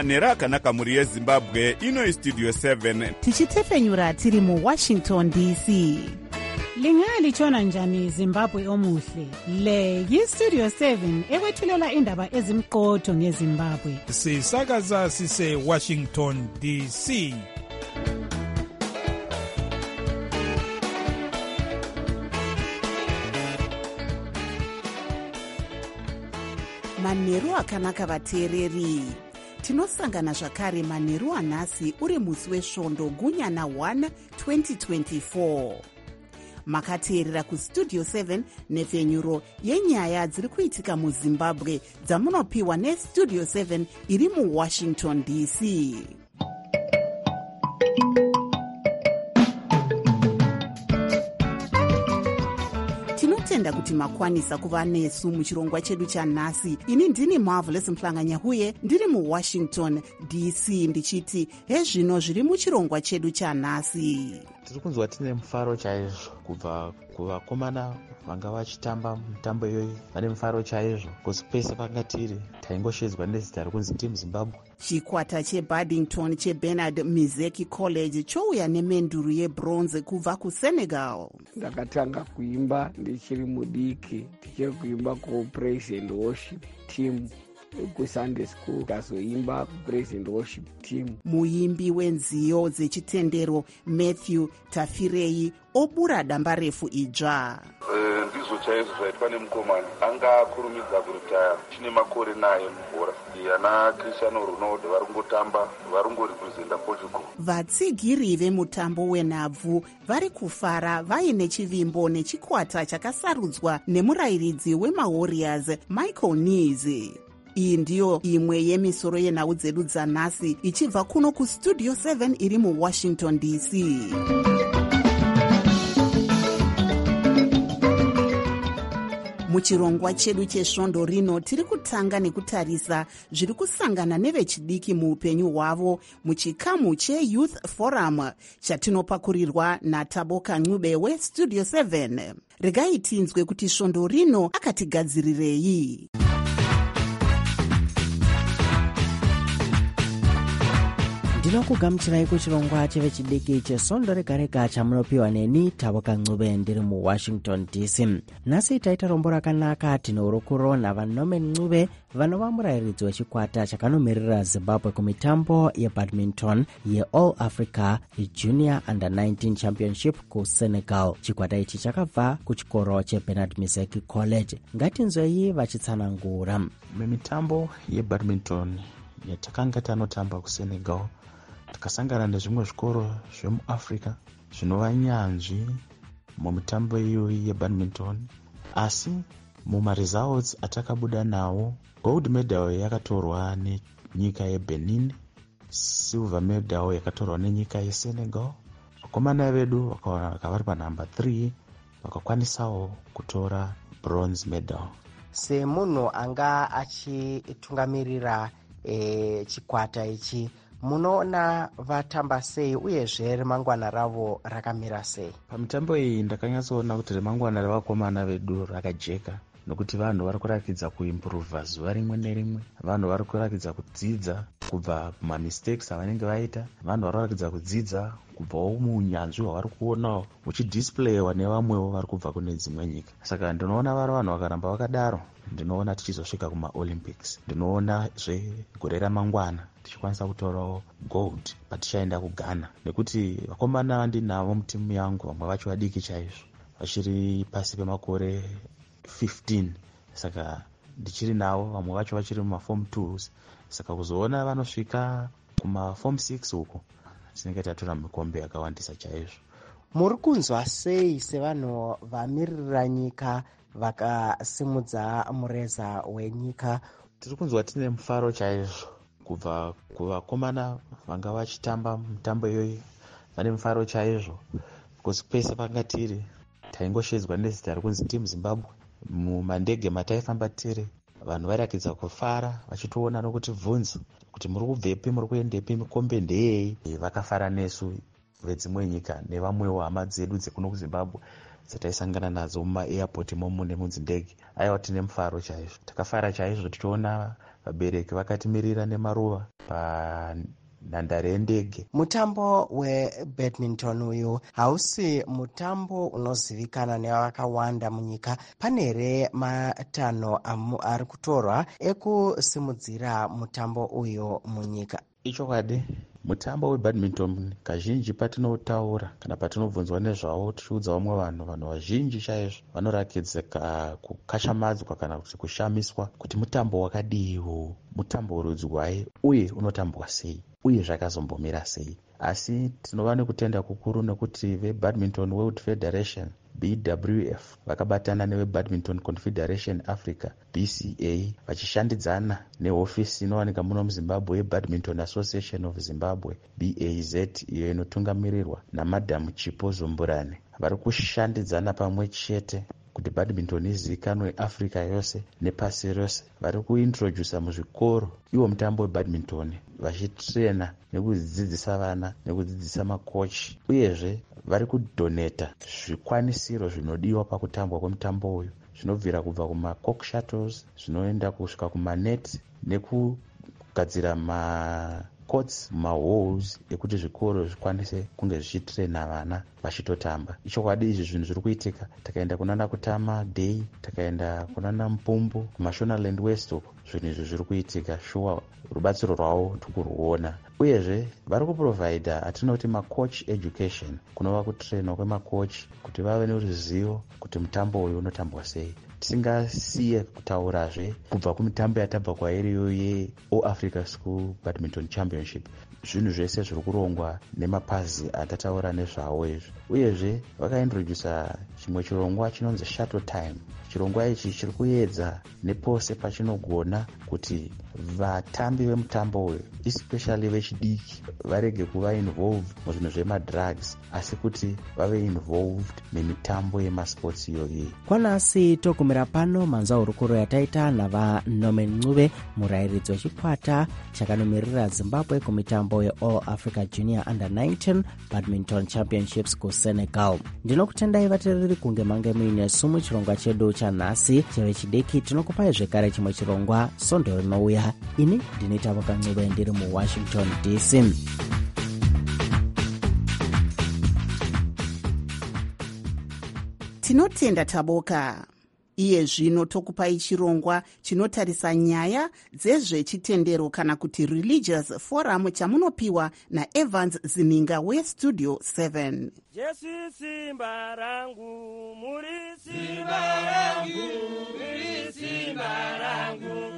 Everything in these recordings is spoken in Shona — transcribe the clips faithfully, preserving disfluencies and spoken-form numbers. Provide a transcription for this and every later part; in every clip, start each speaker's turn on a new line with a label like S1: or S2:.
S1: manheru akanaka mhuri yezimbabwe. Ino istudio seven
S2: tichitefenyura tiri muwashington D C.
S3: Lingalitshona njani Zimbabwe omuhle? Le yistudio seven ekwethulela indaba ezimqotho ngeZimbabwe.
S4: Sisakaza sise Washington D C.
S2: Manheru akanaka vateereri. Tinosangana zvakare manheru anhasi uri musi wesvondo gunyana one twenty twenty-four. Makateerera kustudio seven nepfenyuro yenyaya dziri kuitika muZimbabwe dzamunopiwa nestudio seven iri muWashington D C. Tinotenda kuti makwanisa kuva nesu muchirongwa chedu chanhasi. Ini ndini Marvelous Mhlanganyahuye ndiri muWashington D C ndichiti hezvino zviri muchirongwa chedu chanhasi.
S5: Tiri kunzwa tine mufaro chaizvo kubva kuvakomana vanga vachitamba mutambo iyoyi vane mufaro chaizvo kusi pese panga tiri taingoshedzwa nezita rekunzi Team Zimbabwe.
S2: Chikwata cheBaddington cheBernard Mizeki College chouya nemenduru yebronze kubva kuSenegal.
S6: Ndakatanga kuimba ndichiri mudiki tichiri kuimba kupraise and worship team kuSunday school kazoimba kupraise and worship team.
S2: Muimbi wenziyo dzechitendero Matthew Tafirei obura damba refu idzva.
S7: Ndizvo chaizvo zvaitwa nemukomana anga akurumidza kuritaya chine makore naye mubhora. Yana Cristiano Ronaldo vari kungotamba vari kungorepresenta Portugal.
S2: Vatsigiri vemutambo wenhabvu vari kufara vaine chivimbo nechikwata chakasarudzwa nemurayiridzi weMawarriors Michael Nize. Iyi ndiyo imwe yemisoro yenhau dzedu dzanhasi ichibva kuno kustudio seven iri muWashington D C. Muchirongwa chedu chesvondo rino tiri kutanga nekutarisa zviri kusangana nevechidiki muupenyu hwavo muchikamu cheYouth Forum chatinopakurirwa naTaboka Ncube westudio seven. Regai tinzwe kuti svondo rino akatigadzirirei.
S8: Ndinokugamuchirai kuchirongwa chevechidiki chesvondo rega rega chamunopiwa neni Taboka Ncube ndiri muWashington D C. Nhasi taita rombo rakanaka tinourukuro naVanomen Ncube vanova murayiridzi wechikwata chakanomiririra Zimbabwe kumitambo yeBadminton yeAll Africa Junior Under nineteen Championship kuSenegal. Chikwata ichi chakabva kuchikoro cheBernard Mizeki College. Ngatinzwei vachitsanangura.
S5: Mumitambo yeBadminton yatakanga tanotamba kuSenegal takasangana nezvimwe zvikoro zvemuAfrica zvinova nyanzvi mumitambo iyoyi yebadminton, asi mumaresults atakabuda nawo gold medal yakatorwa nenyika yeBenin, silver medal yakatorwa nenyika yeSenegal. Vakomana vedu vakaoneka vari panhamba three vakakwanisawo kutora bronze medal.
S8: Semunhu anga achitungamirira E, chikwata ichi munoona vatamba sei uyezve remangwana ravo rakamira sei?
S5: Pamitambo iyi ndakanyatsoona kuti remangwana revakomana vedu rakajeka, nokuti vanhu vari kurakidza kuimprova zuva rimwe nerimwe. Vanhu vari kurakidza kudzidza kubva kumamistakes avanenge vaita. Vanhu vari kurakidza kudzidza kubvawo muunyanzvi hwavari kuonawo huchidisplayiwa nevamwewo vari kubva kune dzimwe nyika. Saka ndinoona vari vanhu vakaramba vakadaro, ndinoona tichizosvika kumaOlympics. Ndinoona zvegore ramangwana tichikwanisa kutorawo gold patichaenda kuGhana, nekuti vakomana vandinavo mutimu yangu vamwe vacho vadiki chaizvo, vachiri pasi pemakore fifteen. Saka ndichiri navo, vamwe vacho vachiri mumaform twos. Saka kuzoona vanosvika kumaform six huko tinenge tatora mikombe yakawandisa chaizvo.
S8: Muri kunzwa sei sevanhu vamiririra nyika vakasimudza mureza wenyika?
S5: Tiri kunzwa tine mufaro chaizvo kubva kuvakomana vanga vachitamba mutambo iyoyi vane mufaro chaizvo kusi pese panga tiri taingoshedzwa nezita rekunzi Team Zimbabwe. Mumandege mataifamba tiri vanhu vairakidza kufara vachitoona nokuti bvunza kuti muri kubvepi, muri kuendepi, mikombe ndeyei. Vakafara nesu vedzimwe nyika nevamwewo hama dzedu dzekuno kuZimbabwe dzataisangana nadzo mumaairport imomo nemunzindege. Aiwa tine mufaro chaizvo, takafara chaizvo tichiona vabereki vakatimirira nemaruva panhandare yendege.
S8: Mutambo webadminton uyu hausi mutambo unozivikana nevakawanda munyika. Pane here matanho ari kutorwa ekusimudzira mutambo uyu munyika?
S5: Ichokwadi, mutambo webadminton kazhinji patinotaura kana patinobvunzwa nezvawo tichiudza vamwe vanhu, vanhu vazhinji chaizvo vanorakidza kukashamadzwa kana kuti kushamiswa kuti mutambo wakadiwo, mutambo urudzwai uye unotambwa sei uye zvakazombomira sei. Asi tinova nekutenda kukuru nekuti veBadminton World Federation B W F vakabatana nevebadminton Confederation Africa B C A vachishandidzana nehofisi inowanika muno muZimbabwe yeBadminton Association of Zimbabwe B A Z, iyo inotungamirirwa naMadamu Chipo Zumburane. Vari kushandidzana pamwe chete kuti badminton izivikanwe Africa yose nepasi rose. Vari kuintrodusa muzvikoro iwo mutambo webadminton, vachitrena nekudzidzisa vana nekudzidzisa makochi, uyezve vari kudoneta zvikwanisiro zvinodiwa pakutambwa kwemutambo uyu, zvinobvira kubva kumacork shuttles zvinoenda kusvika kumanet nekugadzira macourts mahalls ekuti zvikoro zvikwanise kunge zvichitrena vana vachitotamba. Ichokwadi izvi zvinhu zviri kuitika. Takaenda kunana Kutama Day, takaenda kunana Mupumbu kuMashonaland West uko, zvinhu izvi zviri kuitika. Shuwa rubatsiro rwavo tikuruona. Uyezve vari kuprovida atinoti macoach education, kunova kutrenwa kwemakochi kuti vave neruzivo kuti mutambo uyu unotambwa sei. Tisingasiye kutaurazve kubva kumitambo yatabva kwairiyo yeAll Africa School Badminton Championship. Zvinhu zvese zviri kurongwa nemapazi atataura nezvawo izvi. Uyezve vakaintrodusa chimwe chirongwa chinonzi shuttle time. Chirongwa ichi chiri kuedza nepose pachinogona kuti vatambi vemutambo uyu especially vechidiki varege kuva involved muzvinhu zvemadrugs, asi kuti vave involved nemitambo yemasports iyoyi.
S8: Kwanasi tokumira pano manzwa hurukuro yataita navaNorman Ncube, murairidzi wechikwata chakanomiririra Zimbabwe kumitambo yeAll Africa Junior Under nineteen Badminton Championships kuSenegal. Ndinokutendai vateereri kunge mange muine sumu chirongwa chedu chanhasi chevechidiki. Tinokupai zvekare chimwe chirongwa sondo rinouya. Ini ndini Tavoka Ncube ndiri muWashington D C.
S2: Tinotenda Taboka. Iye zvino tokupai chirongwa chinotarisa nyaya dzezvechitendero kana kuti religious forum chamunopiwa naEvans Zininga weStudio seven.
S9: Jesu simba rangu, muri simba rangu, muri simba rangu.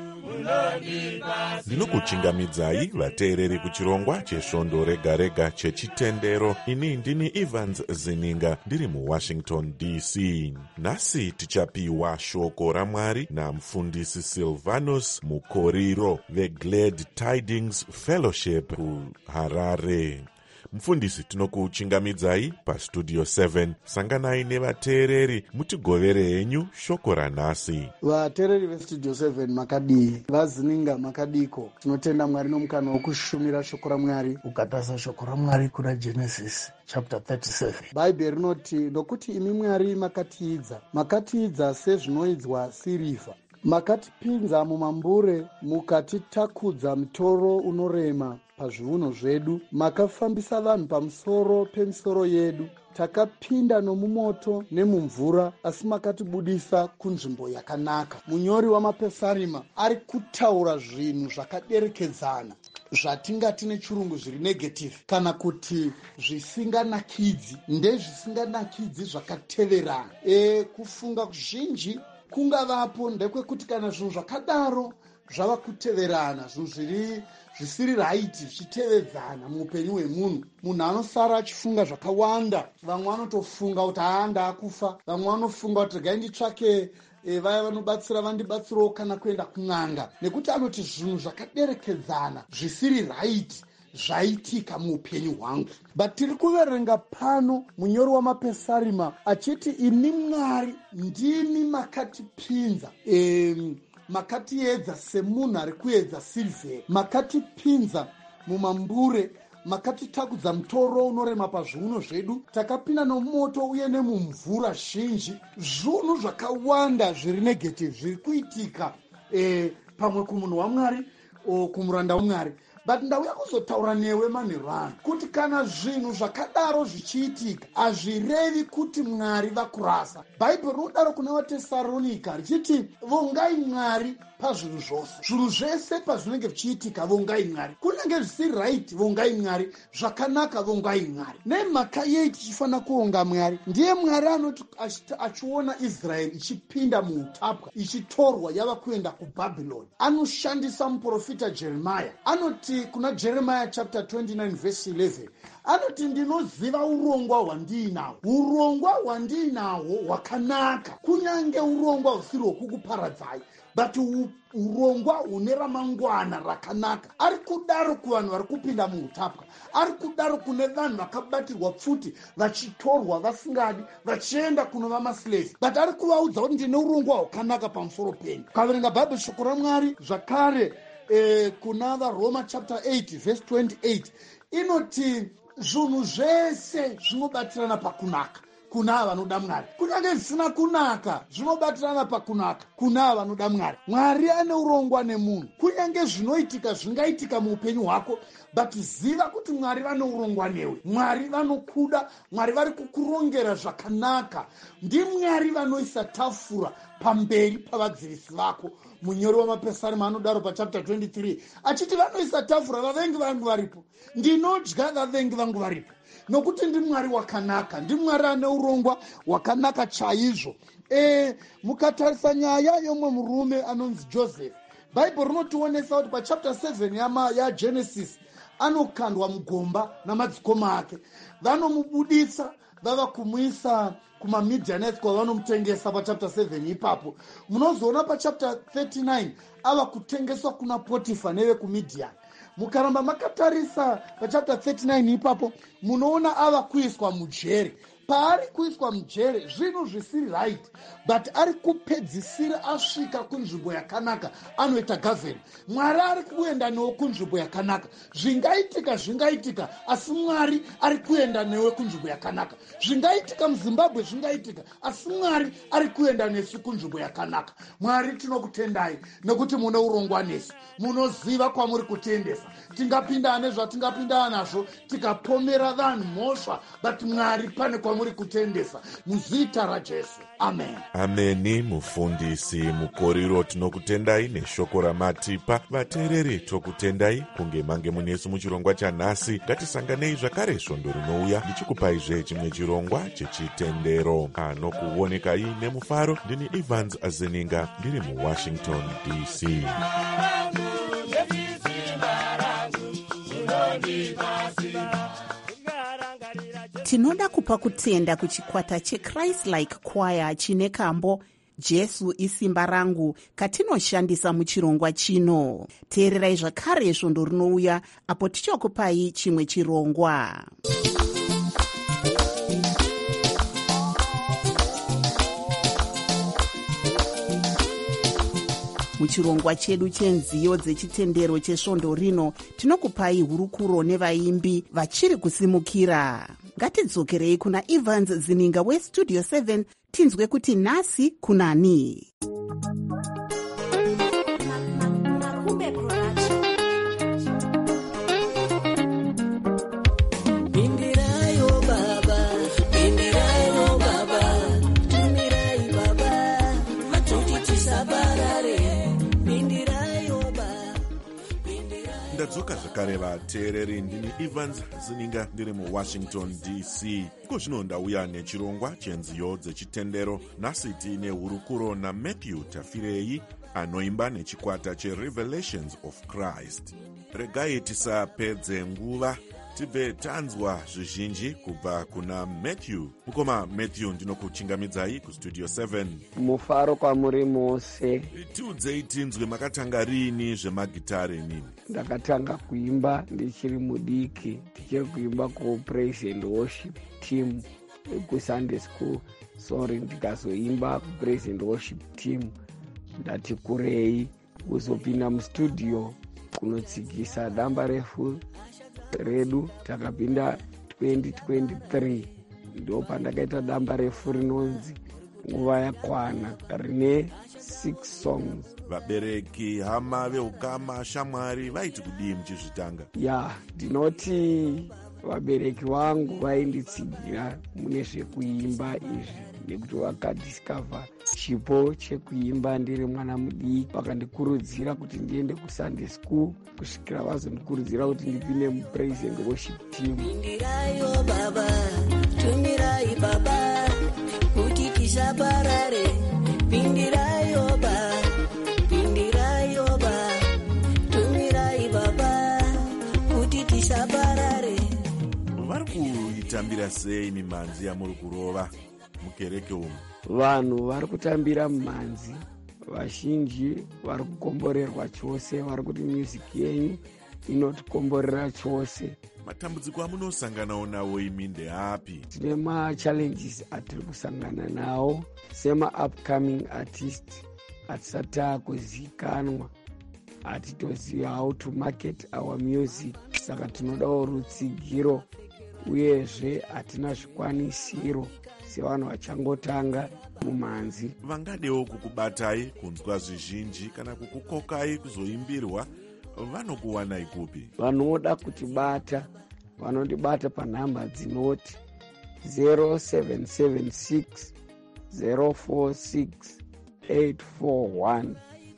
S1: Ndinokuchingamidzai vateereri kuchirongwa chesvondo rega rega chechitendero. Ini ndini Evans Zininga ndiri muWashington D C. Nhasi tichapiwa shoko raMwari namufundisi Silvanus Mukoriro veGlad Tidings Fellowship kuHarare. Mufundisi, tinokuchingamidzai paStudio seven. Sanganai nevateereri mutigovere henyu shoko ranhasi.
S10: Vateereri veStudio seven makadii, vaZininga makadiko. Tinotenda Mwari nomukana wokushumira shoko raMwari. Ukatasa shoko raMwari kuna Genesis chapter thirty-seven. Bhaibheri rinoti, nokuti imi Mwari makatiidza, makatiidza sezvinoidzwa sirivha. Makatipinza mumambure, mukatitakudza mutoro unorema pazviuno zvedu. Makafambisa vanhu pamusoro pemisoro yedu. Takapinda nomumoto nemumvura, asi makatibudisa kunzvimbo yakanaka. Munyori wamapesarima ari kutaura zvinhu zvakaderekedzana, zvatingati nechirungu zviri negative kana kuti zvisinganakidzi. Ndezvisinganakidzi zvakateverana. E, kufunga kuzhinji kungavapo ndekwekuti kana zvinhu zvakadaro zvava kuteverana, zvinhu zviri zvisiri raiti zvichitevedzana muupenyu hwemunhu, munhu anosara achifunga zvakawanda. Vamwe vanotofunga kuti haanda akufa, vamwe vanofunga kuti regai nditsvake e, vaya vanobatsira vandibatsirawo kana kuenda kun'anga, nekuti anoti zvinhu zvakaderekedzana zvisiri raiti zvaitika muupenyu hwangu. But tiri kuverenga pano munyori wamapesarima achiti imi Mwari ndimi makatipinza, e, makatiedza semunhu ari kuedza silivheri, makatipinza mumambure, makatitakudza mutoro unorema pazviuno zvedu, takapinda nomoto uye nemumvura zhinji. Zvinhu zvakawanda zviri negative zviri kuitika eh, pamwe kumunhu waMwari o kumuranda waMwari. But ndauya kuzotaura newe manherwano kuti kana zvinhu zvakadaro zvichiitika hazvirevi kuti Mwari vakurasa. Bhaibheri rinodaro kuna vaTesaronika richiti vongai Mwari pazvinhu zvose. Zvinhu zvese pazvinenge zvichiitika vongai Mwari. Kunenge zvisiri right vongai Mwari, zvakanaka vongai Mwari. Nemhaka yei tichifanira kuonga Mwari? Ndiye Mwari anoti achiona Israeri ichipinda muutapwa, ichitorwa yava kuenda kuBhabhironi, anoshandisa muprofita Jeremiah. Anoti kuna Jeremiah chapter twenty-nine verse eleven, anoti ndinoziva urongwa hwandiinahwo. Urongwa hwandiinahwo hwakanaka, kunyange urongwa husiri hwokukuparadzai, but urongwa hune ramangwana rakanaka. Ari kudaro kuvanhu vari kupinda muutapwa, ari kudaro kune vanhu vakabatirwa pfuti vachitorwa vasingadi vachienda kunova maslaves, but ari kuvaudza kuti ndine urongwa hwakanaka pamusoro penyu. Ukaverenga Bhaibheri shoko raMwari zvakare eh, kuna vaRoma chapter eight verse twenty-eight inoti zvinhu zvese zvinobatirana pakunaka kuna ava vanoda Mwari, kunyange zvisina kunaka zvinobatirana pakunaka kuna ava vanoda Mwari. Mwari ane urongwa nemunhu, kunyange zvinoitika zvingaitika muupenyu hwako, but ziva kuti Mwari vane urongwa newe. Mwari vanokuda, Mwari vari kukurongera zvakanaka. NdiMwari vanoisa tafura pamberi pavadzivisi vako. Munyori wamapesarima anodaro pachapter twenty-three achiti vanoisa tafura, vavengi vangu varipo, ndinodya vavengi vangu varipo. Nokuti ndiMwari wakanaka, ndiMwari ane urongwa wakanaka chaizvo. E, mukatarisa nyaya yomwe murume anonzi Joseph, Bhaibheri rinotionesa kuti pachapter seven yama yaGenesis anokandwa mugomba namadzikoma ake. Vanomubuditsa vava kumuisa kumaMidianites kwavanomutengesa pachapter seven. Ipapo munozoona pachapter thirty-nine ava kutengeswa kuna Potifa neve kuMidian. Mukaramba makatarisa pachapter thirty-nine ipapo munoona ava kuiswa mujere. Paari kuiswa mujere zvinhu zvisiri right, but ari kupedzisira asvika kunzvimbo yakanaka anoita gavheni. Mwari ari kuenda newe kunzvimbo yakanaka. Zvingaitika zvingaitika, asi Mwari ari kuenda newe kunzvimbo yakanaka. Zvingaitika muZimbabwe zvingaitika, asi Mwari ari kuenda nesu kunzvimbo yakanaka. Mwari tinokutendai nekuti mune urongwa nesu, munoziva kwamuri kutendesa. Tingapinda nezvatingapinda nazvo tikapomera vanhu mhosva, but Mwari pane kwamuri kutendesa muzita raJesu. Amen.
S1: Ameni. Mufundisi mukoriro tinokutendai neshoko ramatipa. Vateereri tokutendai kunge mange munesu muchirongwa chanhasi. Ngatisanganei zvakare svondo rinouya ndichikupaizve chimwe chirongwa chechitendero. Anokuonekai nemufaro ndini Evans Azeninga ndiri muWashington D C.
S2: Tinoda kupa kutenda kuchikwata cheChrist Like Choir chine kambo Jesu isimba rangu katinoshandisa muchirongwa chino. Teererai zvakare svondo rinouya apo tichakupai chimwe chirongwa. Muchirongwa chedu chenziyo dzechitendero chesvondo rino tinokupai hurukuro nevaimbi vachiri kusimukira. Ngatidzokerei kuna Evans Zininga weStudio seven tinzwe kuti nhasi kunani.
S1: Ndadzoka zvakare vateereri, ndini Evans Zininga ndiri muWashington D C. Iko zvino ndauya nechirongwa chenziyo dzechitendero. Nhasi tiine hurukuro naMatthew Tafirei anoimba nechikwata cheRevelations of Christ. Regai tisapedze nguva tibve tanzwa zvizhinji kubva kuna Matthew. Mukoma Matthew, ndinokuchingamidzai kuStudio seven.
S6: Mufaro kwamuri mose.
S1: Tiudzei tinzwe makatanga rini zvemagitare nini?
S6: Ndakatanga kuimba ndichiri mudiki, tichiri kuimba kuPraise and Worship team kuSunday school. Sorry, ndikazoimba kuPraise and Worship team. Ndati kurei kuzopinda mustudio kunotsikisa damba refu redu takapinda twenty twenty-three ndo pandakaita damba refu rinonzi nguva yakwana rine six songs.
S1: Vabereki, hama veukama, shamwari vaiti kudii muchizvitanga?
S6: Ya, ndinoti vabereki vangu vainditsigira mune zvekuimba izvi nekuti vakadiscover chipo chekuimba ndiri mwana mudiki, vakandikurudzira kuti ndiende kusunday school kusvikira vazondikurudzira kuti ndipinde mupraise and worship team.
S11: Pindirayo baba, tumirai baba, kuti tisaparare. Pindirayo baba, pindirayo baba, tumirai baba, kuti tisaparare.
S1: Vari kuitambira sei mimhanzi yamuri kurova mukereke umu?
S6: Vanhu vari kutambira mimhanzi vazhinji vari kukomborerwa chose, vari kuti muziki yenyu inotikomborera chose.
S1: Matambudziko amunosanganawo nawo imi ndeapi?
S6: Tine machallenges atiri kusangana nawo sema upcoming artist hatisati takuzikanwa, hatitoziva how to market our music, saka tinodawo rutsigiro uyezve hatina zvikwanisiro sevanhu vachangotanga mumhanzi.
S1: Vangadewo kukubatai kunzwa zvizhinji kana kukukokai kuzoimbirwa, vanokuwanai kupi?
S6: Vanoda kutibata vanondibata panhamba dzinoti zero seven seven six zero four six eight four one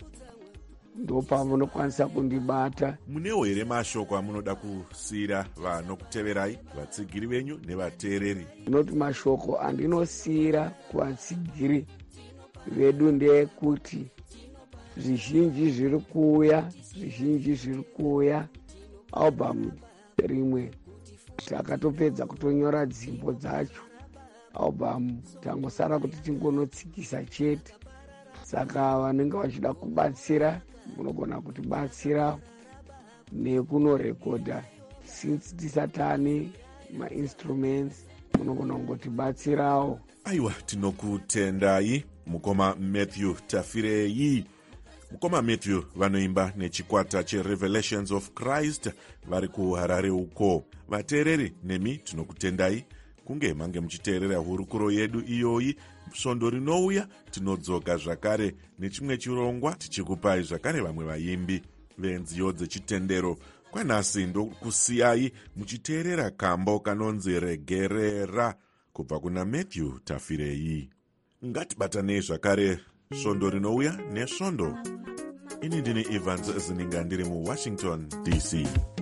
S6: ndo pamunokwanisa kundibata.
S1: Munewo here mashoko amunoda kusiyira vanokuteverai, vatsigiri venyu nevateereri?
S6: Ndinoti mashoko andinosiyira kuvatsigiri vedu ndeyekuti zvizhinji zviri kuuya zvizhinji zviri kuuya album rimwe takatopedza kutonyora dzimbo dzacho, album tangosara kuti tingonotsikisa chete. Saka vanenge vachida kubatsira munogona kutibatsira nekunorekodha, since tisatane mainstruments munogona kungotibatsirawo.
S1: Aiwa, tinokutendai mukoma Matthew Tafirei. Mukoma Matthew vanoimba nechikwata cheRevelations of Christ vari kuHarare uko. Vateereri nemi tinokutendai kunge mange muchiteerera hurukuro yedu iyoyi. Svondo rinouya tinodzoka zvakare nechimwe chirongwa tichikupai zvakare vamwe vaimbi venziyo dzechitendero. Kwanhasi ndokusiyai muchiteerera kambo kanonzi Regerera kubva kuna Matthew Tafirei. Ngatibatanei zvakare svondo rinouya nesvondo. Ini ndini Evans Zininga ndiri muWashington D C.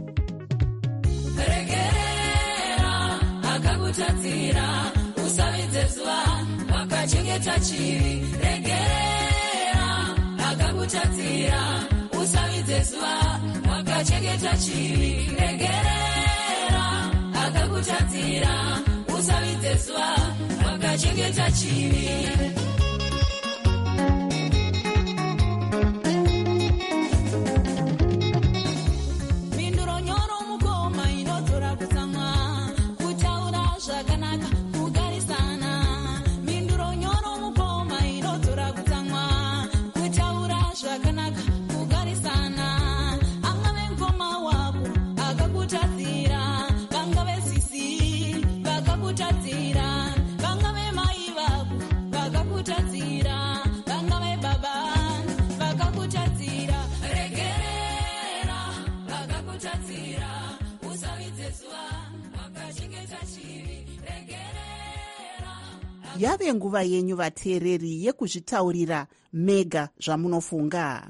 S11: Regerera akakutatsira usavidze zuva wakachengeta chivi. Regerera akakutatsira usavidze zuva wakachengeta chivi. Regerera akakutatsira usavidze zuva wakachengeta chivi.
S2: Yave nguva yenyu vateereri yekuzvitaurira mega zvamunofunga.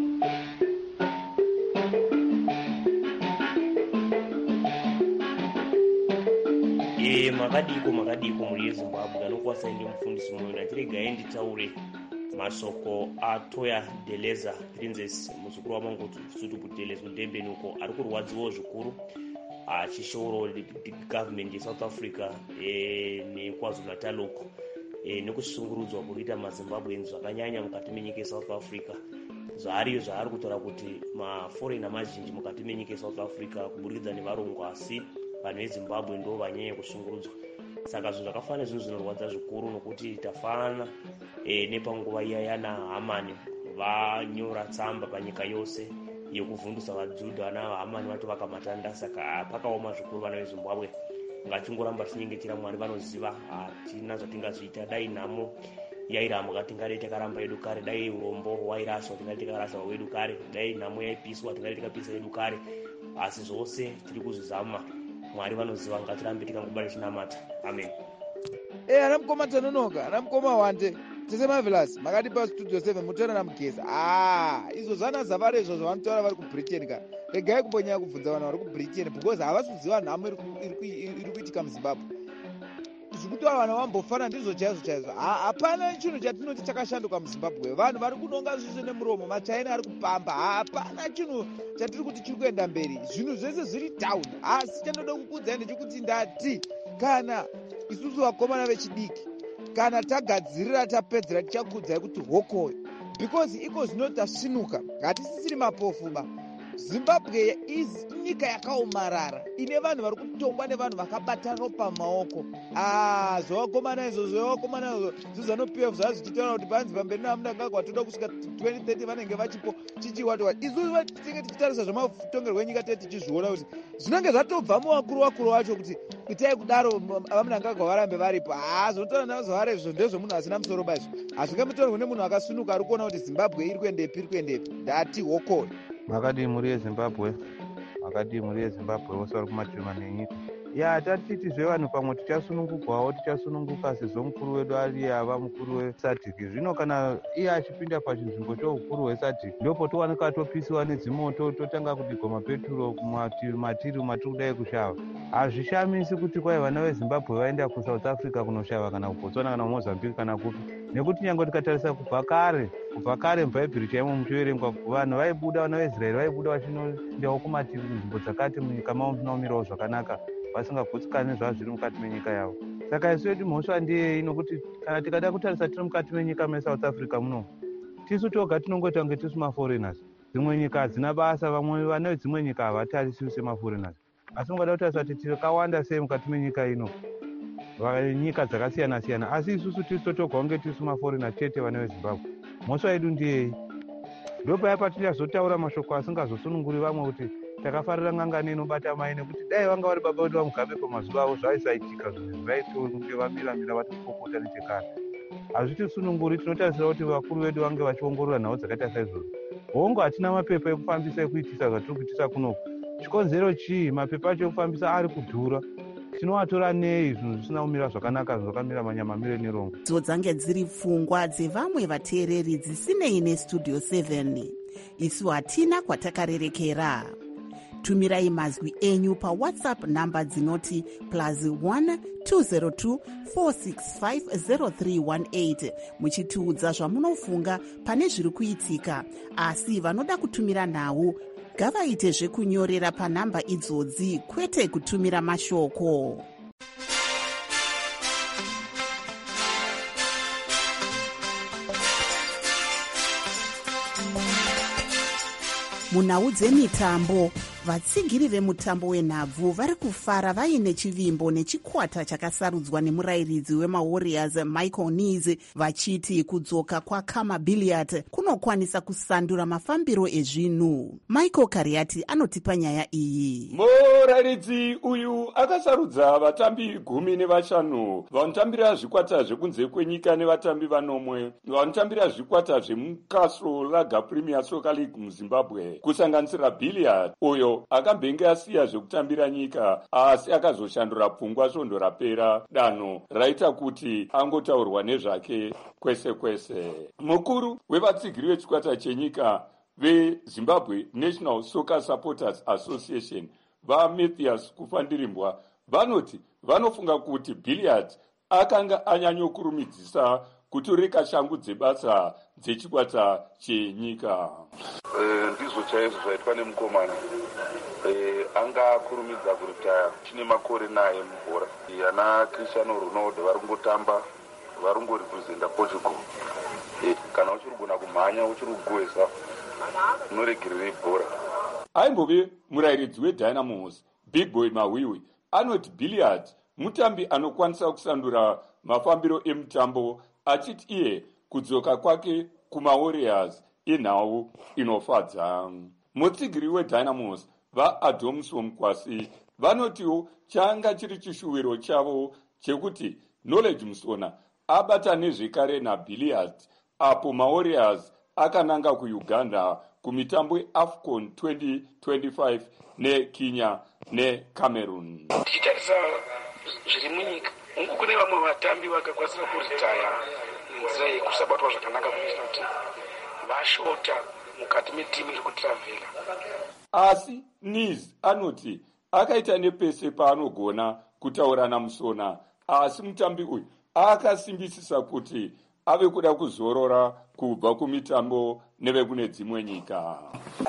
S9: E makadiko makadiko muri Zimbabwe anokwasa ndi mufundisi mwe ndatiregai nditaure masoko atoya Deleza Princess muzukuru wa Mangotu Sutu Buteles kudebeni uko ari kurwadziwa zvikuru achishoro government ye South Africa e neKwaZulu Natal uko e nekusungurudzwa kuita maZimbabweans zvakanyanya mukati menyika South Africa. Zvariyo zvaari kutaura kuti maforeigner mazhinji mukati menyika South Africa kuburikidza nevarungu, asi vanhu veZimbabwe ndo vanyanya kusungurudzwa. Saka zvinhu zvakafana zvinhu zvinorwadza zvikuru nokuti tafana e nepanguva iya yana Hamani vanyora tsamba panyika yose yekuvhundutsa vajudha vana vahamani vato vakamatanda. Saka pakaoma zvikuru vana vezimbabwe, ngachingoramba tinyengetera Mwari vanoziva. Hatina zvatingazoita. Dai nhamo yairambwa tingadai takaramba yedu kare, dai urombo wairaswa tingadai takaraswa wedu kare, dai nhamo yaipiswa tingadai takapisa yedu kare. Asi zvose tiri kuzvizama. Mwari vanoziva, ngatirambe tikangobata chinamata. Amen.
S12: Eh, ana mukoma Tanonoka, ana mukoma Wande, tese Marvelous, makati pa Studio seven mutaura namugeza. Ah, izvo zvana zavare izvo zvavanotaura vari kuBritain ka. Regai kumbonya kubvunza vanhu vari kuBritain because havasi kuziva nhamo iri kuitika muZimbabwe. Zvikuti vanhu vambofana ndizvo chaizvo chaizvo. Hapana chinhu chatinoti chakashanduka muZimbabwe. Vanhu vari kunonga zvisvo nemuromo, machaina ari kupamba. Hapana chinhu chatiri kuti chiri kuenda mberi. Zvinhu zvese zviri down. Asi chandoda kukuudzai ndechekuti ndati kana isusu vakomana vechidiki kana tagadzirira tapedzera tichakuudzai kuti hokoyo because iko zvino tasvinuka, hatisisiri mapofuba. Zimbabwe inyika yakaomarara ine vanhu vari kutongwa nevanhu vakabata ropa mumaoko. Ah, zvawakomana izvo zvawakomana izvo zviZanu P F zvazvichitaura kuti panzi pamberi naMnangagwa toda kusvika twenty thirty vanenge vachipo chichiwatwa. Isusu tinenge tichitarisa zvamatongerwo enyika tete tichizviona kuti zvinenge zvatobva muvakuru vakuru vacho kuti itai kudaro vaMnangagwa varambe varipo. Ah, zvinotaura nazvare izvo ndezvomunhu asina musoro baizvo. Hazvingamutorwe nemunhu akasvinuka ari kuona kuti Zimbabwe iri kuendepi iri kuendepi. Ndati hokoyo.
S13: Makadi muri yeZimbabwe, makadi muri yeZimbabwe vose vari kumativi nenyika. Ya tatiti zvevanhu pamwe tichasunungukwawo, tichasununguka sezvo mukuru wedu ari ava mukuru weSADC. Zvino kana iye achipinda pachinzvimbo choukuru hweSADC ndipo towanika topisiwa nedzimoto, totanga kudigwa mapeturo kumativi matiri matiri kudai kushava. Hazvishamisi kuti kwai vana veZimbabwe vaenda kuSouth Africa kunoshava kana kuBotswana kana kuMozambique kana kupi. Nekuti nyange tikatarisa kubva kare, kubva kare mubhaibheri chaimo muchiverengwa vanhu vaibuda, vana veIsraeri vaibuda vachinoendawo kumativi kunzvimbo dzakati munyika mavo munomirawo zvakanaka, vasingagutsikani zvazviri mukati menyika yavo. Saka isu yedu mhosva ndiyei nokuti kana tikada kutarisa tiri mukati menyika meSouth Africa muno, tisu toga tinongoita kunge tisu maforeigners. Dzimwe nyika hadzina basa, vamwe vana vedzimwe nyika havatarisiwi semaforeigners. Asi mungada kutarisa kuti tikawanda sei mukati menyika ino, nyika dzakasiyana siyana, asi isusu tisu totogwa kunge tisu maforeigners chete vana veZimbabwe. Mhosva yedu ndiyei? Ndopaya patichazotaura mashoko asingazosununguri vamwe kuti takafarira ngangani inobata mai, nekuti dai vanga vari baba vedu vaMugabe pamazuva avo zvaisaitika zvinhu zvaitonge vamira-mira vatipopota nechekare. Hazvitisununguri, tinotarisira kuti vakuru vedu vange vachiongorora nhau dzakaita saizvozvo. Hongu hatina mapepa ekufambisa ekuitisa zvatiri kuitisa kunoku. Chikonzero chii? Mapepa acho ekufambisa ari kudhura. Tinovatora nei zvinhu zvisina kumira zvakanaka, zvakamira manyama mire nerongo.
S2: Dzodzange dziri pfungwa dzevamwe vateereri dzisinei neStudio seven. Isu hatina kwatakarerekera. Tumirai mazwi enyu paWhatsApp namba dzinoti plus one two zero two four six five zero three one eight muchitiudza zvamunofunga pane zviri kuitika. Asi vanoda kutumira nhau ngavaite zvekunyorera panhamba idzodzi, kwete kutumira mashoko. Munhau dzemitambo, vatsigiri vemutambo wenhabvu vari kufara vaine chivimbo nechikwata chakasarudzwa nemurayiridzi wemaWarriors Michael Nies, vachiti kudzoka kwaKama Billiard kunokwanisa kusandura mafambiro ezvinhu. Michael Kariati anotipa nyaya iyi.
S14: Murayiridzi uyu akasarudza vatambi gumi nevashanu vanotambira zvikwata zvekunze kwenyika nevatambi vanomwe vanotambira zvikwata zvemukasro Laga Premier Soccer League muZimbabwe, kusanganisira Billiard uyo akambenge asiya zvekutambira nyika asi akazoshandura pfungwa svondo rapera danho raita kuti angotaurwa nezvake kwese kwese. Mukuru wevatsigiri vechikwata chenyika veZimbabwe National Soccer Supporters Association vaMatthias Kufandirimbwa vanoti vanofunga kuti Billiard akanga anyanyokurumidzisa kutoreka shangu dzebasa dzechikwata chenyika.
S7: E, ndizvo chaizvo zvaitwa nemukomana. E, anga akurumidza kuritaya chine makore naye mubhora. Ana Cristiano Ronaldo vari kungotamba, vari kungorepresenta Portugal. E, kana uchiri kugona kumhanya, uchiri kugowesa, unoregerere bhora.
S14: Aimbove murayiridzi weDynamos Big Boy Mawiwi anoti Billiard mutambi anokwanisa kusandura mafambiro emutambo, achiti iye kudzoka kwake kumaWarriors inhau inofadza. mutsigiri wedynamos vaadamson kwasi vanotiwo changa chiri chishuwiro chavo chekuti knowledge musona abata nezvekare nabilliard apo mawarriors akananga kuuganda kumitambo yeafcon twenty twenty-five nekenya necameroon.
S15: tichitarisa zviri munyika ungu kune vamwe vatambi vakakwanisa kuritaya nenzira yekusabatwa zvakanaka kunational team vashota mukati metimu iri kutravhela.
S14: asi nis anoti akaita nepese paanogona kutaura namusona, asi mutambi uyu akasimbisisa kuti ave kuda kuzorora kubva kumitambo nevekune dzimwe nyika.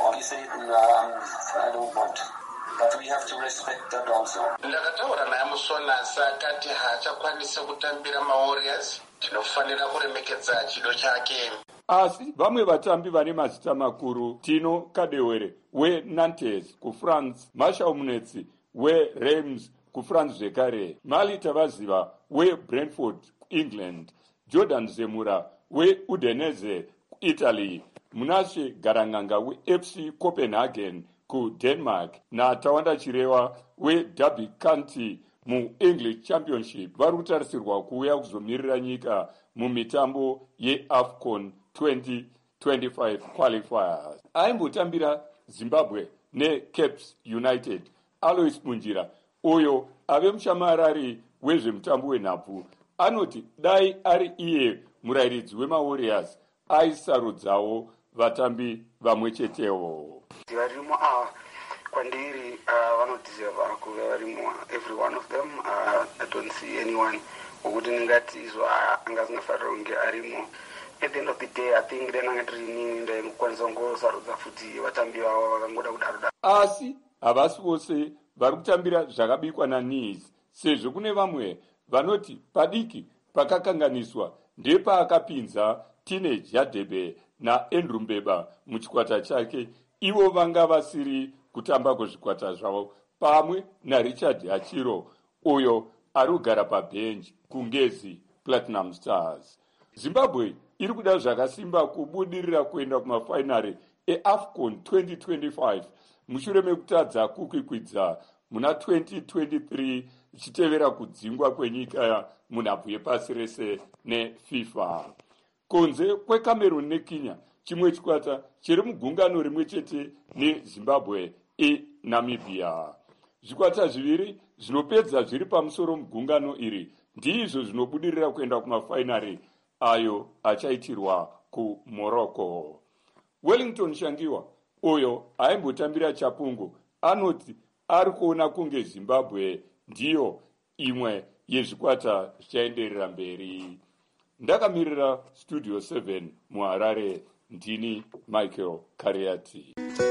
S15: ndakataura naye musona sakati haachakwanisa kutambira mawarriors, tinofanira kuremekedza chido chake.
S14: asi vamwe vatambi vane mazita makuru tino kadewere wenantes kufrance, marshal munetsi wereims kufrance zvekare, mali tavaziva webrentford england, jordan zemura weudinese italy, munashe garanganga weF C copenhagen kudenmark natawanda chireva wederby county muenglish championship vari kutarisirwa kuuya kuzomirira nyika mumitambo yeafcon twenty twenty-five qualifiers. aimbotambira zimbabwe necaps united alois bunjira uyo ave mushamarari wezvemutambo wenhabvu anoti dai ari iye murayiridzi wemawarriors aisarudzawo vatambi vamwe chetewo.
S15: varimo ava kwandiri vanodeserva kuva varimo, every one of them. uh, I don't see anyone wokuti ndingati izvo anga asingafarira kunge arimo. At the end of the day I think then angatrini ndaingokwanisa kungosarudza futi vatambi vavo vakangoda kudaro daro.
S14: asi havasi vose vari kutambira zvakabikwa nanis, sezvo kune vamwe vanoti padiki pakakanganiswa ndepaakapinza teenage yadhebe naandrew mbeba muchikwata chake, ivo vanga vasiri kutamba kwezvikwata zvavo, pamwe narichard hachiro uyo ari kugara pabhenji kungezi platinum stars. zimbabwe iri kuda zvakasimba kubudirira kuenda kumafainari eafcon twenty twenty-five mushure mekutadza kukwikwidza muna twenty twenty-three ichitevera kudzingwa kwenyika munhabvu yepasi rese nefifa. kunze kwecameroon nekenya, chimwe chikwata chiri mugungano rimwe chete nezimbabwe enamibia. zvikwata zviviri zvinopedza zviri pamusoro mugungano iri ndizvo zvinobudirira kuenda kumafainari ayo achaitirwa kumorocco. wellington shangiwa uyo aimbotambira chapungu anoti ari kuona kunge zimbabwe ndiyo imwe yezvikwata zvichaenderera mberi. ndakamirira studio seven muharare, ndini michael kariati.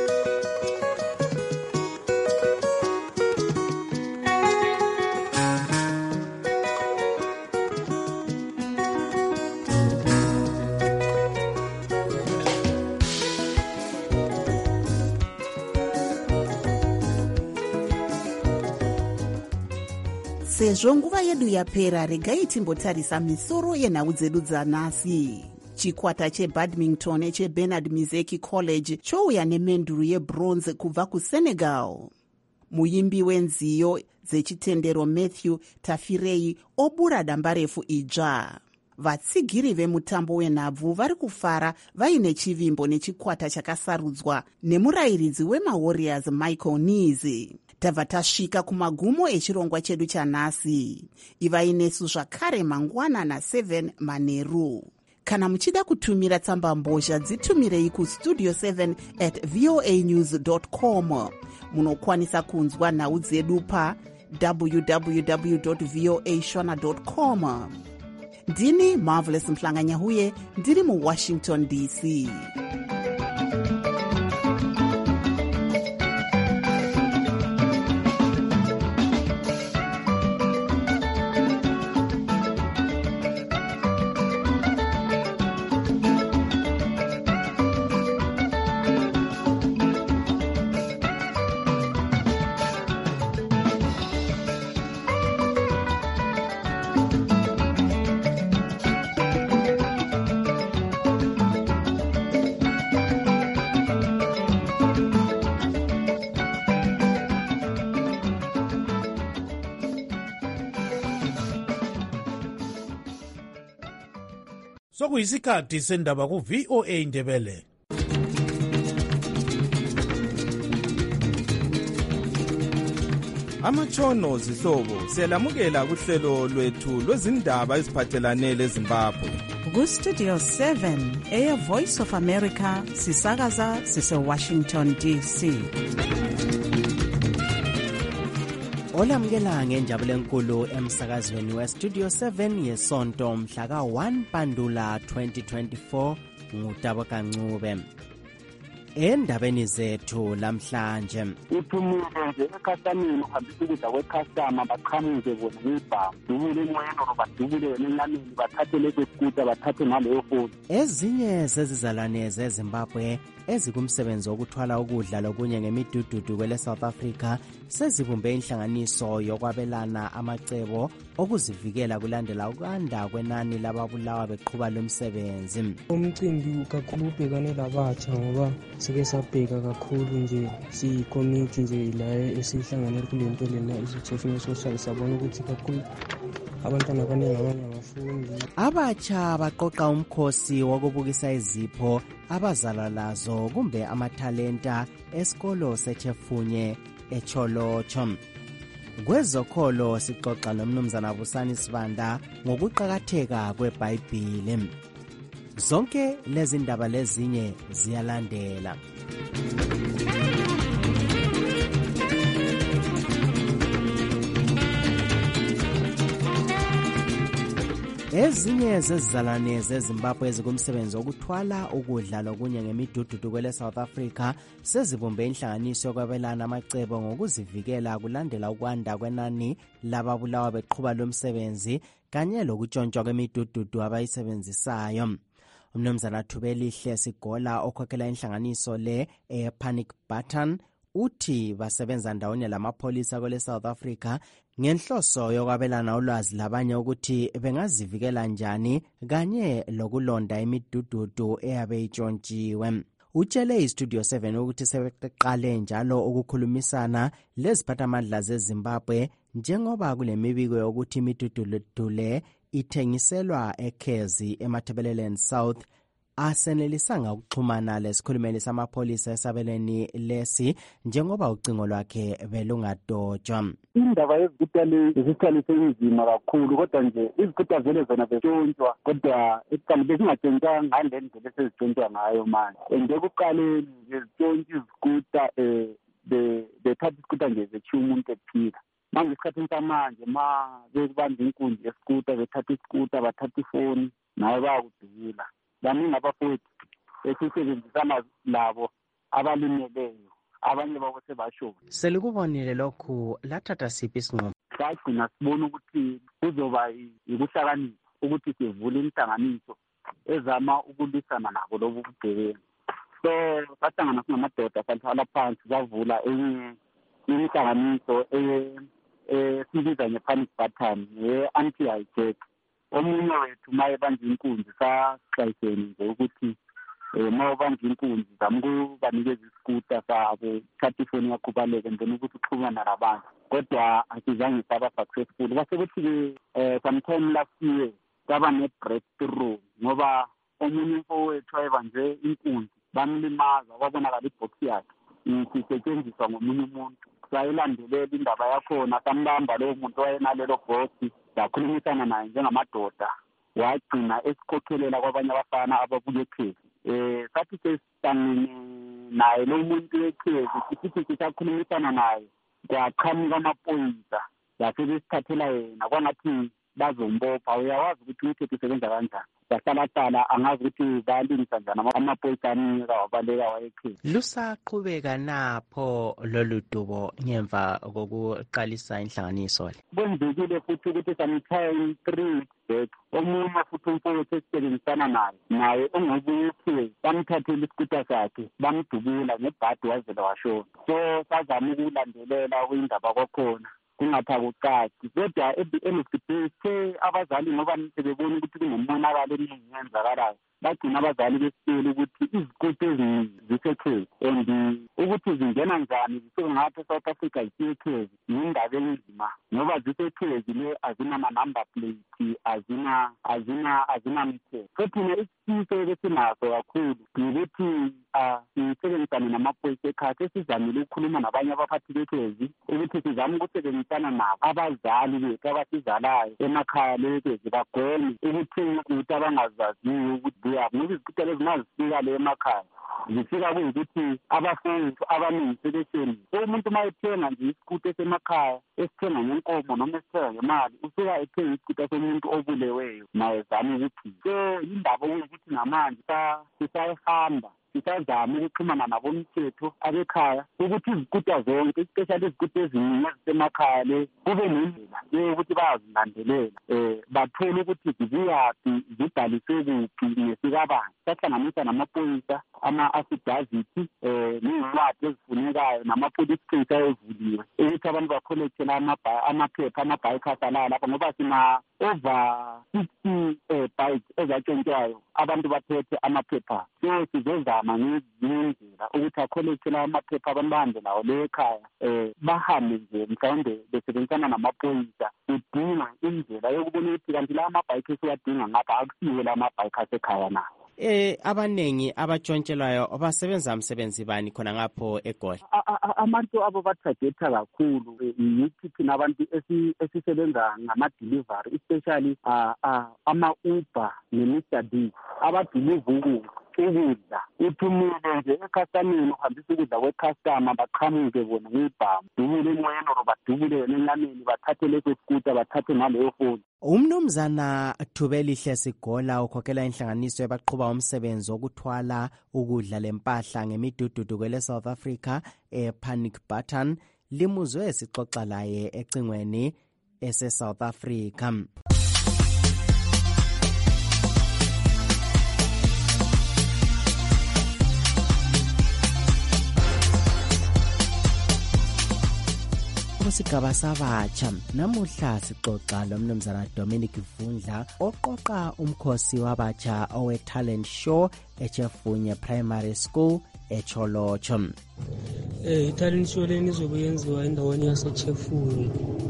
S2: sezvo nguva yedu yapera, regai timbotarisa misoro yenhau dzedu dzanhasi. chikwata chebadminton chebernard mizeki college chouya nemenduru yebronze kubva kusenegal. muimbi wenziyo dzechitendero matthew tafirei obura damba refu idzva. vatsigiri vemutambo wenhabvu vari kufara vaine chivimbo nechikwata chakasarudzwa nemurayiridzi wemawarriors michael nizi. tabva tasvika kumagumo echirongwa chedu chanhasi. ivai nesu zvakare mangwana naseven manheru. kana muchida kutumira tsamba mbozha dzitumirei kustudio seven at voa news dot com. munokwanisa kunzwa nhau dzedu pa w w w dot voa shona dot com. ndini marvelous mhlanganyahuye ndiri muwashington D C.
S4: sokuyisikhathi sendaba ku-V O A Ndebele.
S16: Amatshono zihlobo siyalamukela kuhlelo lwethu lwezindaba eziphathelane leZimbabwe.
S2: Ku-Studio seven, Air Voice of America, sisakaza sise-Washington D C.
S8: Olamukela ngenjabulo enkulu emsakazweni we-Studio seven yesonto mhla ka one Pandula twenty twenty-four nguTabo Kancube. Endabeni zethu lamhlanje
S17: uphumile nje ekhasameni uhambisa ukudla kwekhastama baqhamuke bona ngebhamu dubule enqweno badubule wena enqameni bathathe leso skuta bathathe ngaleyo foni.
S8: Ezinye zezizalwane zeZimbabwe ezikumsebenzi wokuthwala ukudla lokunye ngemidududu kwele South Africa sezibumbe inhlanganiso yokwabelana amacebo okuzivikela kulandela ukwanda kwenani lababulawa beqhuba lomsebenzi.
S18: Umcimbi kakhulu ubhekane labatsha ngoba sike sabheka kakhulu nje siyikomiti nje la esihlanganele kule nto lena isithefuna social sabona ukuthi kakhulu abantwana abaningi abanye abafundi.
S8: Abatsha baqoqa umkhosi wokubukisa izipho abazalwa lazo kumbe amathalenta esikolo seThefunye eCholocho. Kwezokholo sixoxa nomnumzana Busani Sibanda ngokuqhakatheka kweBhayibheli. Zonke lezi ndaba lezinye ziyalandela. Ezinye zezizalwane zeZimbabwe ezikumsebenzi wokuthwala ukudla lokunye ngemidududu kwele South Africa sezibumbe inhlanganiso yokwabelana amacebo ngokuzivikela kulandela ukwanda kwenani lababulawa beqhuba lomsebenzi kanye lokutshontshwa kwemidududu abayisebenzisayo. Umnumzana Thubelihle Sigola okhokhela inhlanganiso le ePanic Button uthi basebenza ndawonye lamapholisa kwele South Africa ngenhloso yokwabelana ulwazi labanye ukuthi bengazivikela njani kanye lokulonda imidududu eyabe itshontshiwe. Utshele iStudio seven ukuthi sebeqale njalo ukukhulumisana leziphathamandla zeZimbabwe njengoba kulemibiko yokuthi imidududu le ithengiselwa eKezi eMatabeleland South asenelisanga ukuxhumana lesikhulumeli samapholisa esabeleni lesi njengoba ucingo lwakhe belungadotshwa.
S17: Indaba yezikuta lezi zisihlale senzima kakhulu kodwa nje izikuta vele zona beshontshwa kodwa ekuqala bezingatshontshwanga ngale ndlela esezitshontshwa ngayo manje. Njekuqaleni nje zitshontshwa izikuta um bethatha isikuta nje zetshiya umuntu ephila. Manje esikhathini samanje ma bekubamba inkunzi yesikuta bethatha isikuta bathatha ifoni naye bayakudubula. Baningi abafowethu esisebenzisana labo abalimeleyo abanye babo sebasho.
S8: Selikubonile lokhu lathatha siphi isinqumo?
S17: Sagcina sibona ukuthi kuzoba yikuhlakanipha ukuthi sivule inhlanganiso ezama ukulwisana nabo lobu bugebengu. So sahlangana singamadoda sahlala phansi savula enye inhlanganiso esibiza nge-Panic Button ye-anti-hijack. Omunye wethu maye banje inkunzi saxwayiseni nje ukuthi um ma ubanje inkunzi zama ukubanikeza isikuta sabo thatha ifoni yakho ubaleke ndibona ukuthi uxhumana nabantu kodwa asizange saba successful. Kwase kuthi-ke um sometime last year kwaba ne-breakthrough ngoba omunye umfowethu wayebanje inkunzi bamlimaza kwabonakala ibhoksi yakhe isisetshenziswa ngomunye umuntu. Sayilandelela indaba yakhona sambamba lowo muntu wayenalelo bhoksi sakhulumisana naye njengamadoda wagcina esikhokhelela kwabanye abafana ababuye eKezi. Um sathi sesihlangene naye lo muntu weKezi sithi sisakhulumisana naye kwaqhamuka amaphoyisa yase besithathela yena kwangathi bazombopha. Uyawazi ukuthi umthetho usebenza kanjani. Sahlalahlala angazi ukuthi bayalungisa njani amaphoyisa anika wabaleka wayeKezi.
S8: Lusaqhubeka napho lolu dubo ngemva kokuqalisa inhlanganiso le?
S17: Kwenzekile futhi ukuthi sometime three weeks back omunye futhi umfowethu esisebenzisana naye naye ongobuye eKezi bamthathela isikuta sakhe bamdubula ngebhadi wazela washona. So sizama ukulandelela indaba kwakhona kungathakucaci kodwa at the end of the day se abazali ngoba sebebona ukuthi kunomonakalo eminingi yenzakalayo bagcina abazali besitshela ukuthi izikuti eziningi zisekhezi and ukuthi zingena njani zisuke ngapha eSouth Africa zisekhezi yindaba enzima ngoba zisekhezi le azinama-number plate azina azina azina mithetho. Futhi isifo esinaso kakhulu ukuthi sisebenzisane namaphoyisa ekhaya sesizamile ukukhuluma nabanye abaphathi bekhezi ukuthi sizame ukusebenzisana nabo abazali bethu abasizalayo emakhaya lekhezi bagweme ukuthi abangazaziyo ukuthi buyaphi ngoba izikuta lezi mazifika le emakhaya zifika kuyikuthi abafundi abaningi sebesheni. So umuntu uma ethenga nje isikuta esemakhaya esithenga ngenkomo noma esithenga ngemali usuka ethenga isikuta somuntu obuleweyo naye zame ukuthi so yindaba ukuthi namanje sisayihamba sisazama ukuxhumana nabomthetho abekhaya ukuthi izikuta zonke especially izikuta eziningi ezisemakhaya le kube nendlela yokuthi bayazilandelela um bathole ukuthi zibuyaphi zibhaliswe kuphi nesikabani sahlanganisa namaphoyisa ama-afidavithi um ney'ncwadi ezifunekayo nama-police case ayevuliwe ukuthi abantu bakholekthela amaphepha amabhayikhi asalayo lapha ngoba sina over sixty um bikes ezatshontshwayo abantu baphethe amaphepha. So sizozama ngezindlela ukuthi akholekthela amaphepha abantu bahambe lawo le ekhaya um bahambe nje mhlawumbe besebenzisana namaphoyisa kudinga indlela yokubona ukuthi kanti la amabhayikhi esiwadinga ngapha akusiwo la amabhayikhi asekhaya na.
S8: Eh abanengi abatshontshelwayo basebenza msebenzi bani khona ngapho eGoli?
S17: Abantu abo batargeta kakhulu yithi thina abantu esisebenza ngama-delivery especially ama-Uber ne-Mister D abadiliva ukudla ukudla uthumile nje ekhastameni uhambisa ukudla kwekhastama baqhamuke bona ngibhamu dubule emoyeni or badubule yona enyameni bathathe leso skuta bathathe naleyo foni.
S8: Umnumzana Thubelihle Sigola ukhokhela inhlanganiso yabaqhuba umsebenzi wokuthwala ukudla lempahla ngemidududu kwele South Africa ePanic Button limuzwe sixoxa laye ecingweni ese South Africa. Kusigaba sabatsha namuhla sixoxa lomnumzana Dominic Vundla oqoqa umkhosi wabatsha owe talent show eChefunye Primary School eCholocho.
S18: Eh talent show leni izokuyenziwa endaweni yaseChefunye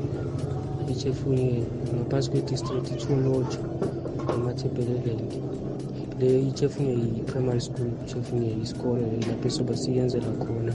S18: eChefunye ngaphansi kwe district Cholocho eMathebeleland. Le iChefunye Primary School Chefunye isikole lapho soba siyenzela khona.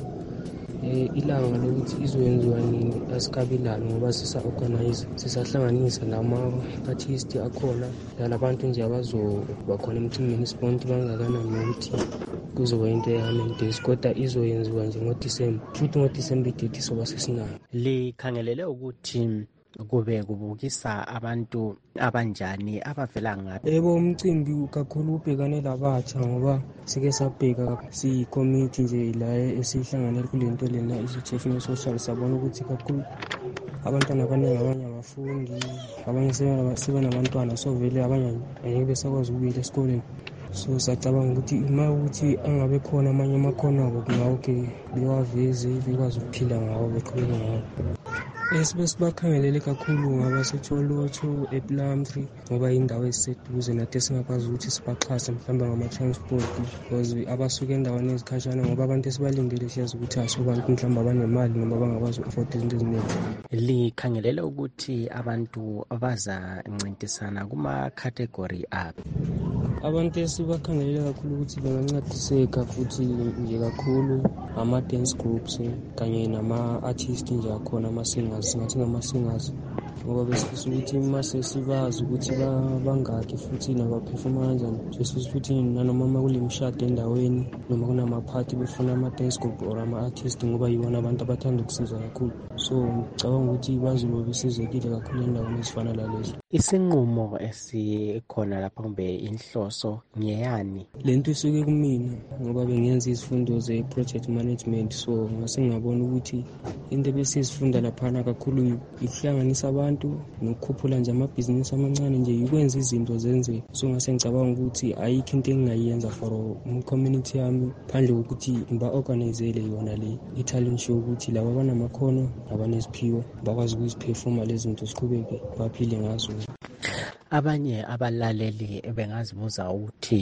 S18: Eh ilanga lokuthi izoyenziwa nini asikabilani ngoba sisa organize sisahlanganisa lama artists akhona labantu nje abazoba khona emthimeni sponsor bangakanani ukuthi kuzoba into yami days kodwa izoyenziwa nje ngoDisemba futhi ngoDisemba idate soba sesinayo.
S8: Likhangelele ukuthi kube kubukisa abantu abanjani abavela ngaphi?
S18: Yebo umcimbi kakhulu ubhekane labatsha ngoba sike sabheka si-committee nje la esihlanganele kulento lena iChefunye social sabona ukuthi kakhulu abantwana abaningi abanye abafundi abanye sebe nabantwana so vele abanye angeke besakwazi ukuyela esikoleni. So sacabanga ukuthi uma ukuthi angabe khona amanye amakhono abo kungawo-ke bewaveze bekwazi ukuphila ngawo beqhubeke ngawo. Esibe sibakhangelele kakhulu ngaba seCholocho ePlumtree ngoba indawo eziseduze nathi esingakwazi ukuthi sibaxhase mhlawumbe ngama-transport because abasuke endaweni ezikhashana ngoba abantu esibalindele siyazi ukuthi asobantu mhlawumbe abanemali noma bangakwazi uku-afford izinto eziningi.
S8: Likhangelele ukuthi abantu bazancintisana kuma-category aphi?
S18: Abantu esibakhangelele kakhulu ukuthi bangancediseka futhi nje kakhulu ama-dance groups kanye nama-artists nje akhona ama-singers singathi ngama-singers ngoba besifisa ukuthi mase sibazi ukuthi bangaki futhi nabaphefoma kanjani. Sesifisa futhi nanoma uma kulemishado endaweni noma kunamaphathi befuna ama-dance group or ama-artist ngoba yiwona abantu abathanda ukusiza kakhulu. So ngicabanga ukuthi bazobe besizekile kakhulu endaweni ezifana lalezi.
S8: Isinqumo esikhona lapha kumbe inhloso ngeyani?
S18: Lento isuke kumina ngoba bengenza izifundo ze-project management so ngase ngabona ukuthi into besizifunda laphana kakhulu ihlanganisa abantu nokukhuphula nje amabhizinisi amancane nje yikwenza izinto zenze. So ngase ngicabanga ukuthi ayikho into engingayenza for community yami phandle kokuthi ngiba-organizele yona le i-talent show ukuthi laba abanamakhono abaneziphiwo bakwazi ukuziphefoma lezi zinto siqhubeke baphile ngazo.
S8: Abanye abalaleli bengazibuza ukuthi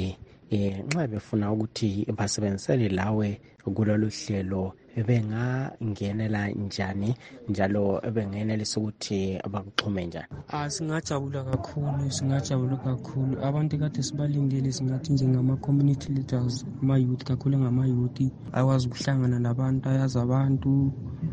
S8: eh nxa befuna ukuthi basebenzisane lawe kulolu hlelo bengangenela njani njalo bengenelisa ukuthi bakuxhume njani?
S18: Ah, singajabula kakhulu, singajabula kakhulu. Abantu kade sibalindele singathi njengama-community leaders, ama-youth, kakhulu ngama-youth akwazi ukuhlangana nabantu, ayazi abantu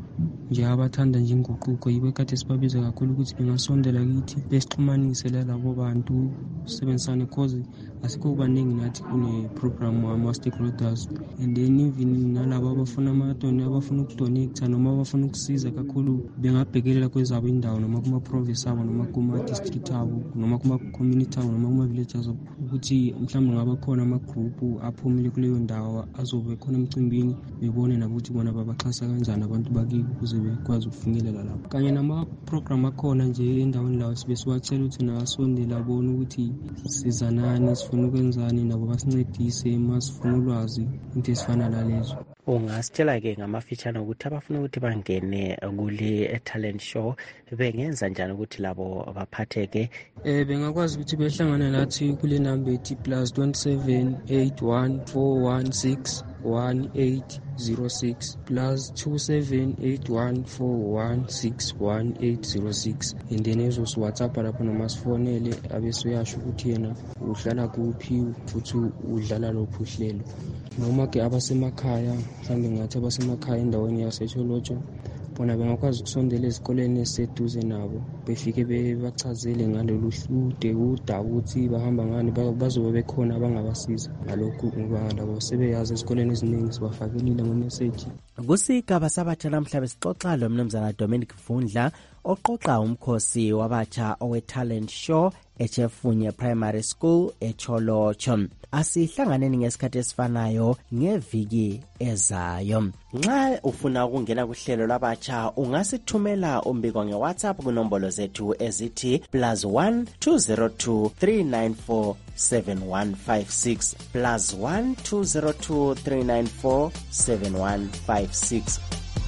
S18: nje abathanda nje inguquko. Yibo kade sibabiza kakhulu ukuthi bengasondela kithi besixhumanise lalabo bantu sisebenzisane, cause asikho kubaningi nathi kune-program wama-stakeholders, and then even nalabo abafuna amadoni, abafuna ukudonate noma abafuna ukusiza kakhulu bengabhekelela kwezabo indawo noma kuma-province abo noma kuma-district abo noma kuma-community abo noma kuma-villages abo, ukuthi mhlawumbe ngaba khona ama-group aphumile kuleyo ndawo azobe khona emcimbini, bebone nabo ukuthi bona babaxhasa kanjani abantu bakibo ukuze bekwazi ukufinyelela lapho. Kanye nama-program akhona nje endaweni lawo sibe siwatshela ukuthi nawasondela abone ukuthi sizanani, sifuna ukwenzani, nabo basincedise masifuna ulwazi, into ezifana nalezo.
S8: Ungasitshela-ke ngamafitshane ukuthi abafuna ukuthi bangene kule talent show bengenza njani ukuthi labo baphatheke?
S18: Eh bengakwazi ukuthi behlangane nathi kule number ethi plus twenty-seven eight one four one six one eight zero six plus two seven eight one four one six one eight zero six, and then ezo WhatsApp lapho noma sifonele abese uyasho ukuthi yena uhlala kuphi futhi udlala lophu uhlelo. Noma ke abasemakhaya, mhlawumbe ngathi abasemakhaya endaweni yaseTsholotsho, bona bengakwazi ukusondela ezikoleni eziseduze nabo befike bebachazele ngalolu hlude udaba ukuthi bahamba ngani, bazobe bekhona abangabasiza ngalokhu ngoba labo sebeyazi esikoleni eziningi sibafakelile ngemeseji.
S8: Kusigaba sabatsha namhlanje sixoxa lo mnumzana Dominic Vundla oqoqa umkhosi wabatsha owe-talent show eChefunye Primary School eTsholotsho. Asihlanganeni ngesikhathi esifanayo ngeviki ezayo. Nxa ufuna ukungena kuhlelo labatsha ungasithumela umbiko ngeWhatsApp kunombolo zethu ezithi plus one two zero two three nine four seven one five six plus one two zero two three nine four seven one five six.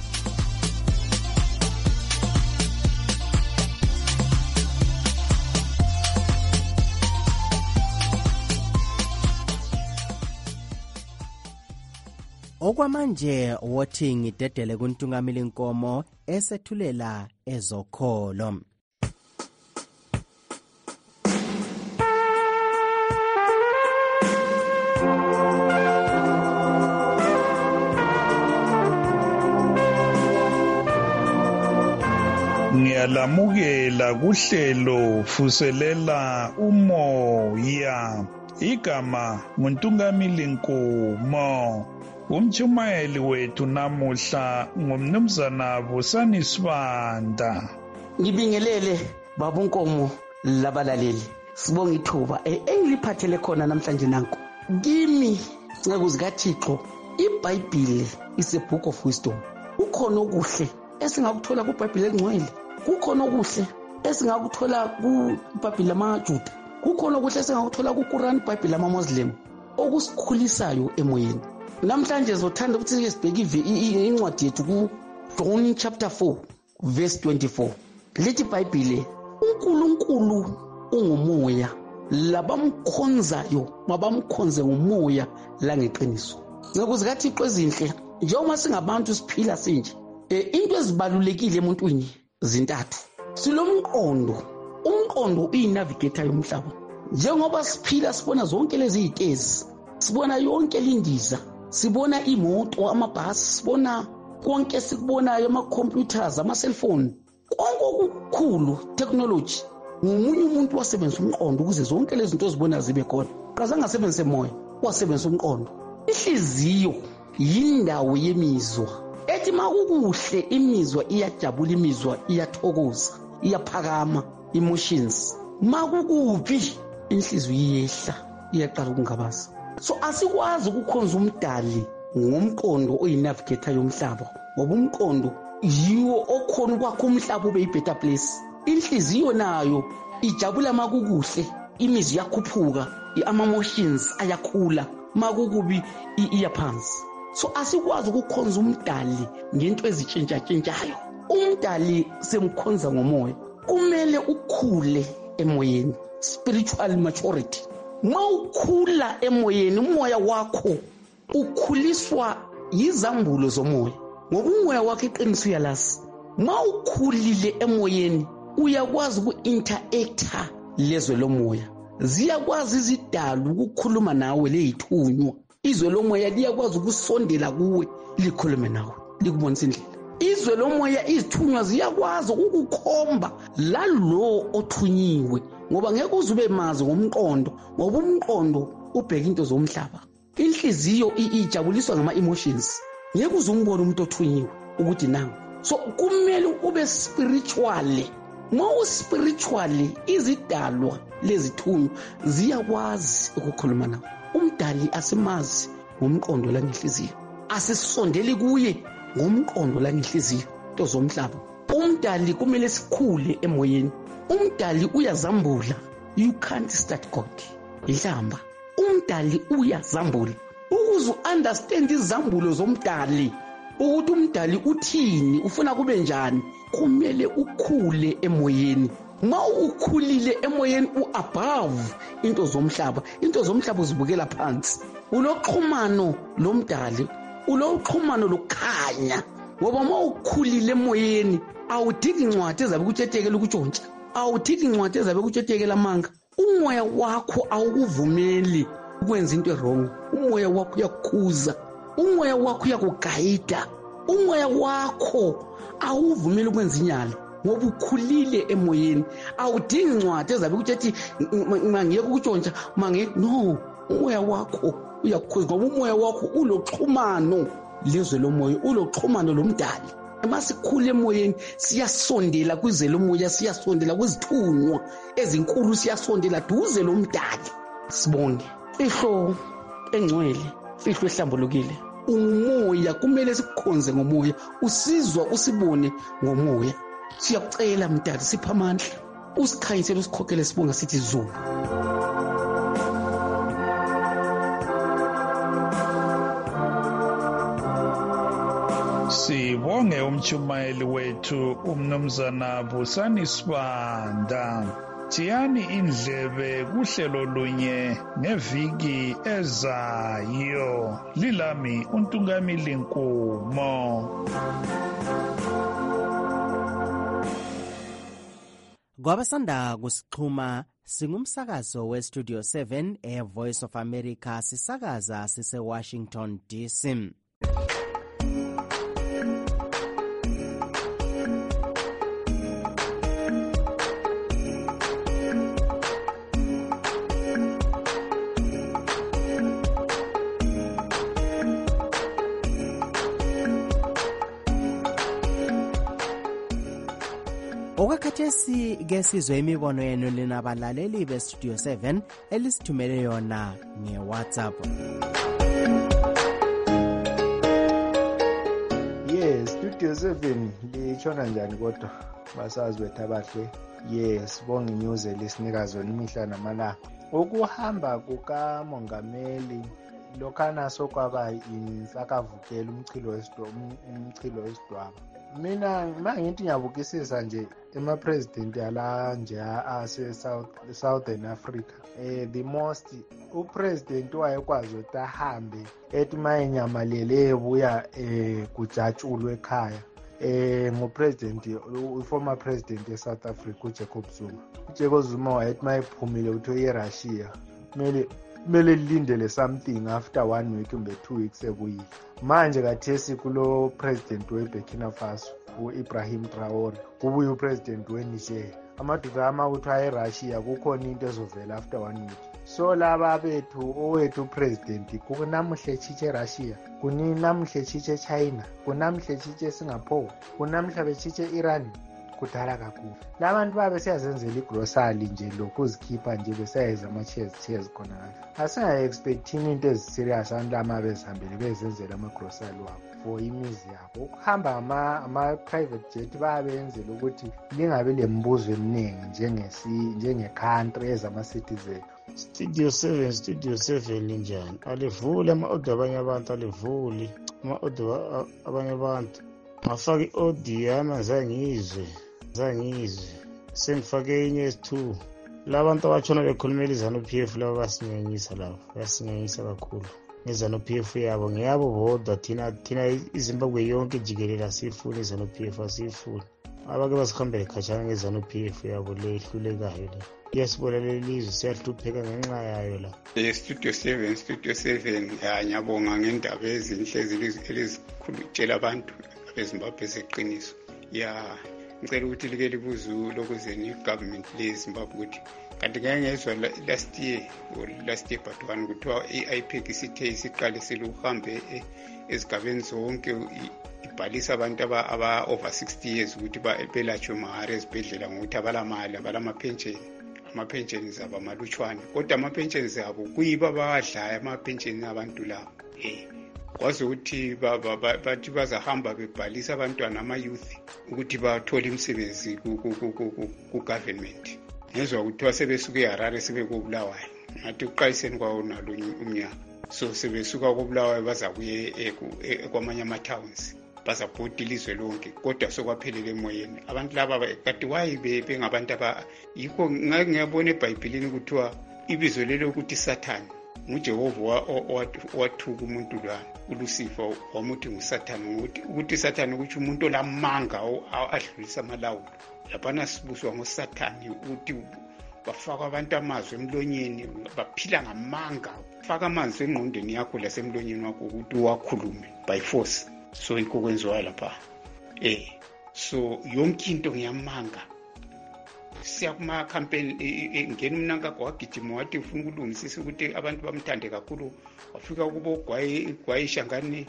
S8: Okwamanje wothi ngidedele kuntungamili Nkomo esethulela ezokholo.
S19: Ngiyalamukela kuhlelo Vuselela Umoya. Igama nguNtungamili Nkomo. Umchumayeli wethu namuhla ngumnumzana Busani Sibanda.
S20: Ngibingelele baba Nkomo labalaleli. Sibonga ithuba engiliphathele khona namhlanje nanku. Kimi ncekuzi kaThixo, iBhayibheli is a book of wisdom. Ukhona okuhle esingakuthola kuBhayibheli engcwele. Kukhona okuhle esingakuthola kuBhayibheli lamaJuda. Kukhona okuhle esingakuthola kuQuran, iBhayibheli lamaMuslim. Okusikhulisayo emoyeni. Namhlanje zothanda ukuthi sibheke incwadi yethu ku John chapter four verse twenty-four. Lithi iBhayibheli uNkulunkulu ungumoya, labamkhonzayo mabamkhonze ngomoya langeqiniso. Ngekuzi kaThixo ezinhle njengoba singabantu siphila sinje, into ezibalulekile emuntwini zintathu. Silomqondo, umqondo uyinavigator yomhlaba. Njengoba siphila sibona zonke lezi izitezi, sibona yonke lindiza, sibona imoto, amabhasi, sibona konke sikubonayo, ama-computers, ama-cellphone, konke okukhulu technology. Ngomunye umuntu wasebenzisa umqondo ukuze zonke lezi zinto zibona zibe khona. Qazange asebenzise moya, wasebenzisa umqondo. Ihliziyo yindawo yemizwa. Ethi makukuhle imizwa iyajabula, imizwa iyathokoza, iyaphakama, emotions. Makukubi inhliziyo iyehla, iyaqala ukungabaza. So asikwazi ukukhonza umdali ngomqondo oyinavigator yomhlaba, ngoba umqondo yiwo okhona ukwakha umhlaba ube i-better place. Inhliziyo nayo ijabula makukuhle, imizwa yakhuphuka, ama-emotions ayakhula, makukubi iyaphansi. So asikwazi ukukhonza umdali ngento ezitshintsha-tshintshayo. Umdali semkhonza ngomoya, kumele ukhule emoyeni, spiritual maturity. ma ukhula emoyeni umoya wakho ukhuliswa yizambulo zomoya ngoba umoya wakho iqiniso uyalazi. Ma ukhulile emoyeni uyakwazi uku-interacta lezwe lomoya, ziyakwazi izidalu ukukhuluma nawe leyithunywa. Izwe lomoya liyakwazi ukusondela kuwe likhulume nawe likubonisa indlela. Izwe lomoya izithunywa ziyakwazi ukukukhomba lalo othunyiwe ngoba ngeke uzube mazi ngomqondo ngoba umqondo ubheka into zomhlaba. Inhliziyo ijabuliswa ngama emotions. Ngeke uzumbone umuntu othunyiwe ukuthi nangu. So kumele ube spiritually. Ma uspiritually izidalwa lezithunywa ziyakwazi ukukhuluma nawe. Umdali asimazi ngomqondo la ngenhliziyo, asisondeli kuye ngomqondo la ngenhliziyo into zomhlaba. Umdali kumele sikhule emoyeni. Umdali uyazambula. You can't start God. Ihlamba. Umdali uyazambula. Ukuze understand izambulo zomdali, ukuthi umdali uthini, ufuna kube njani, kumele ukhule emoyeni. Ma ukhulile emoyeni uabove into zomhlaba, into zomhlaba uzibukela phansi. Uloxhumano lomdali, uloxhumano lokukhanya. Ngoba ma ukhulile emoyeni awudingi incwadi ezabe kutshetekela ukutshontsha, awudingi incwadi ezabe kutshetekela amanga. Umoya wakho awukuvumeli ukwenza into wrong. Umoya wakho uyakukhuza, umoya wakho uyakugayida, umoya wakho awuvumeli ukwenza inyala ngoba ukhulile emoyeni. Awudingi incwadi ezabe kutshethi mangiyeke ukutshontsha mange no. Umoya wakho uyakukhuza ngoba umoya wakho uloxhumano lezwe lomoya, uloxhumano lomdali. Masikhule emoyeni siyasondela kwizwe lomoya, siyasondela kwizithunywa ezinkulu, siyasondela duze lomdali. Sibonge fihlo engcwele, fihlo ehlambulukile. Umoya kumele sikukhonze ngomoya, usizwa usibone ngomoya. Siyakucela mdali sipha amandla, usikhanyisele usikhokhele sibonga sithi zulu.
S19: Sibonge umchumayeli wethu umnumzana Busani Sibanda. Tiyani indlebe kuhlelo lunye neviki ezayo. Lilami uNtungamili Nkumo.
S8: Kwabasanda kusixhuma singumsakazo weStudio seven eVoice of America, sisakaza sise Washington D C. Okwakhathesi ke sizwe imibono yenu lina balaleli beStudio seven elisithumele yona ngeWhatsApp.
S21: Yes, Studio seven lichona njani kodwa basazi wethu abahle. Yes, bonge news elisinika zona imihla namalanga. Ukuhamba kukamongameli lokhana sokwaba insakavukela umchilo wesidwaba, umchilo wesidwaba. Mina mangithi ngiyabukisisa nje ema president yala nje ase South Southern Africa, eh the most u president wayekwazi ukuthi ahambe ethi mayenyamalele ebuya eh kujatshulwe ekhaya eh ngo president u former president e South Africa uJacob Zuma. uJacob Zuma wayethi mayephumile ukuthi eRussia kumele kumele lindele something after one week kumbe two weeks ekuyile. Manje kathesi kulo president weBurkina Faso uIbrahim Traore, kubuye upresident weNiger. Amadoda amawuthi ayeRussia kukhona into ezovela after one week. So laba bethu owethu president kunamuhle chiche Russia, kuninamuhle chiche China, kunamuhle chiche Singapore, kunamhla bechiche Iran. Kudala kakhulu labantu babe siyazenzela igrocery nje lokuzikhipha nje besayeza ama chairs chairs khona lapha. Asinga expecting into eziserious abantu lama bezihambele bezenzela ama grocery wabo for imizi yabo. Ukuhamba ama ama private jet bayabenzela ukuthi lingabe lembuzo eminingi njengesi njenge country ezama citizen.
S22: Studio seven Studio seven njani alivule ama order abanye abantu alivuli ama order abanye abantu ngafaka iorder yami azangizwe zangizwe sengifake inye S two labantu abatshona bekhulumela iZANU-P F laba basinyanyisa labo, basinyanyisa kakhulu. iZANU-P F yabo ngeyabo bodwa, thina thina iZimbabwe yonke jikelele asiyifuni iZANU-P F, asiyifuni. Abake basihambele khatshana ngeZANU-P F yabo le ehlulekayo le. Iyasibona leli lizwe siyahlupheka ngenxa yayo la.
S3: Eh Studio seven, Studio seven, ya ngiyabonga ngendaba ezinhle elizikhulutshela abantu beZimbabwe seqiniso. Ya ngicela ukuthi like libuze lokuzeni igovernment leZimbabwe ukuthi kanti ngeke ngezwe last year or last year but one kuthiwa i-I P E C isithe isiqale siluhambe ezigabeni zonke ibhalisa abantu aba over sixty years ukuthi belatshwe mahara ezibhedlela ngokuthi abalamali abalamapensheni. Ama-pensions abo amalutshwane kodwa ama-pensions abo kuyiba bawadlayo ama-pensions abantu labo eh kwazi ukuthi bathi bazahamba bebhalisa abantwana ama-youth ukuthi bathole imisebenzi ku-government. Ngezwa kuthiwa sebesuka eHarare sebekobulawayo ngathi uqayiseni kwawo nalo umnyaka, so sebesuka kobulawayo baza kuye kwamanye ama-towns bazabhodi ilizwe lonke kodwa sokwaphelele emoyeni. Abantu laba kati wayi bengabantu aba yikho ngake ngiyabona eBhayibhelini kuthiwa ibizo lelo ukuthi Satan nguJehova owathuka umuntu la uLucifer wamuthi nguSatan, ukuthi ukuthi Satan ukuthi umuntu olamanga adlulisa amalawulo. Lapha sibuswa ngoSathani ukuthi bafaka abantu amazwi emlonyeni baphila ngamanga, faka amanzi engqondweni yakho lasemlonyeni wakho ukuthi wakhulume by force. So yikho kwenziwa lapha eh so yonke into ngiyamanga. Siya kuma campaign ngena umnanka kwagijima wathi ufuna ukulungisisa ukuthi abantu bamthande kakhulu, wafika kubo gwayi gwayishangane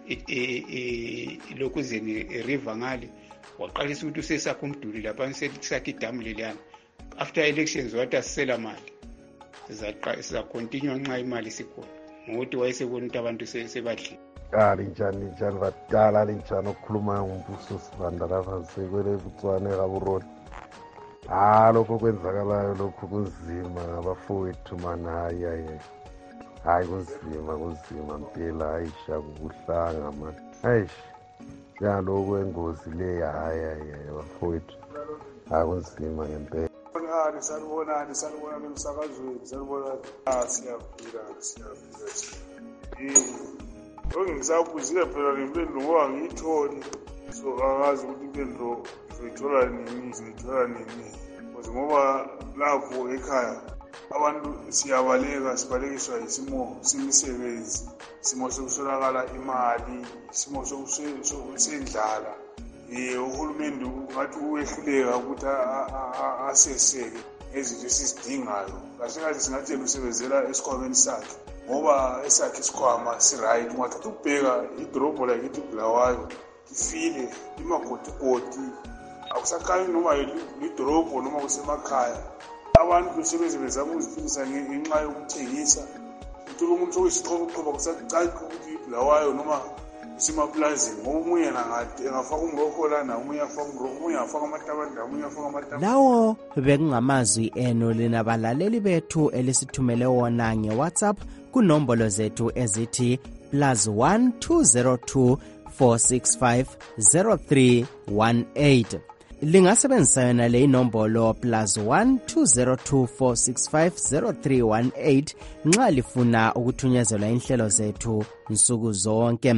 S3: lokuzeni river ngale waqalisa ukuthi usesakho umduli lapha nisakhe idamu leliyana. After elections wathi asisela mali sizaqa siza continue nxa imali sikhona ngokuthi wayesebona ukuthi abantu sebadli.
S5: Ali njani njani vadala ali njani okukhuluma ngumbuso Sibanda lapha sekwele Botswana eGaborone. Ah lokho kwenzakalayo lokho kunzima abafowethu mana hayi hayi hayi kunzima kunzima mpela ayisha kubuhlanga man hayi ya lokho engozi le hayi hayi abafowethu akunzima ngempela.
S23: Bonani sanibonani sanibonani emsakazweni sanibonani ah siyaphila siyaphila eh ongisabuzile phela lempendulo ngoba ngiyitholi so akazi ukuthi impendulo ngizoyithola nini ngizoyithola nini ngoba lapho ekhaya abantu siyabaleka sibalekiswa isimo semisebenzi, isimo sokuswelakala imali, isimo sokusendlala. Eh uhulumende ngathi uwehluleka ukuthi aseseke ezinto esizidingayo. Kahle kahle singathi usebenzela esikhwameni sakhe ngoba esakhe isikhwama si-right. Ungathatha ukubheka idorobho lakithi Bulawayo ifile imagodigodi, akusakhanye noma lidorobho noma kusemakhaya. Abantu besebenze bezama ukuziphilisa ngenxa yokuthengisa. Uthola umuntu oyisiqoboqobo kusacaca ukuthi Bulawayo noma usemapulazini ngomunye nangathi engafaka umrokho lana, umunye afaka umrokho, umunye afaka amatabanda, umunye afaka amatabanda.
S8: Lawo bekungamazwi eno linabalaleli bethu elisithumele wona ngeWhatsApp kunombolo zethu ezithi plus one two zero two four six five zero three one eight. Lingasebenzisa yona le inombolo plus one two zero two four six five zero three one eight nxa lifuna ukuthunyezelwa inhlelo zethu nsuku zonke.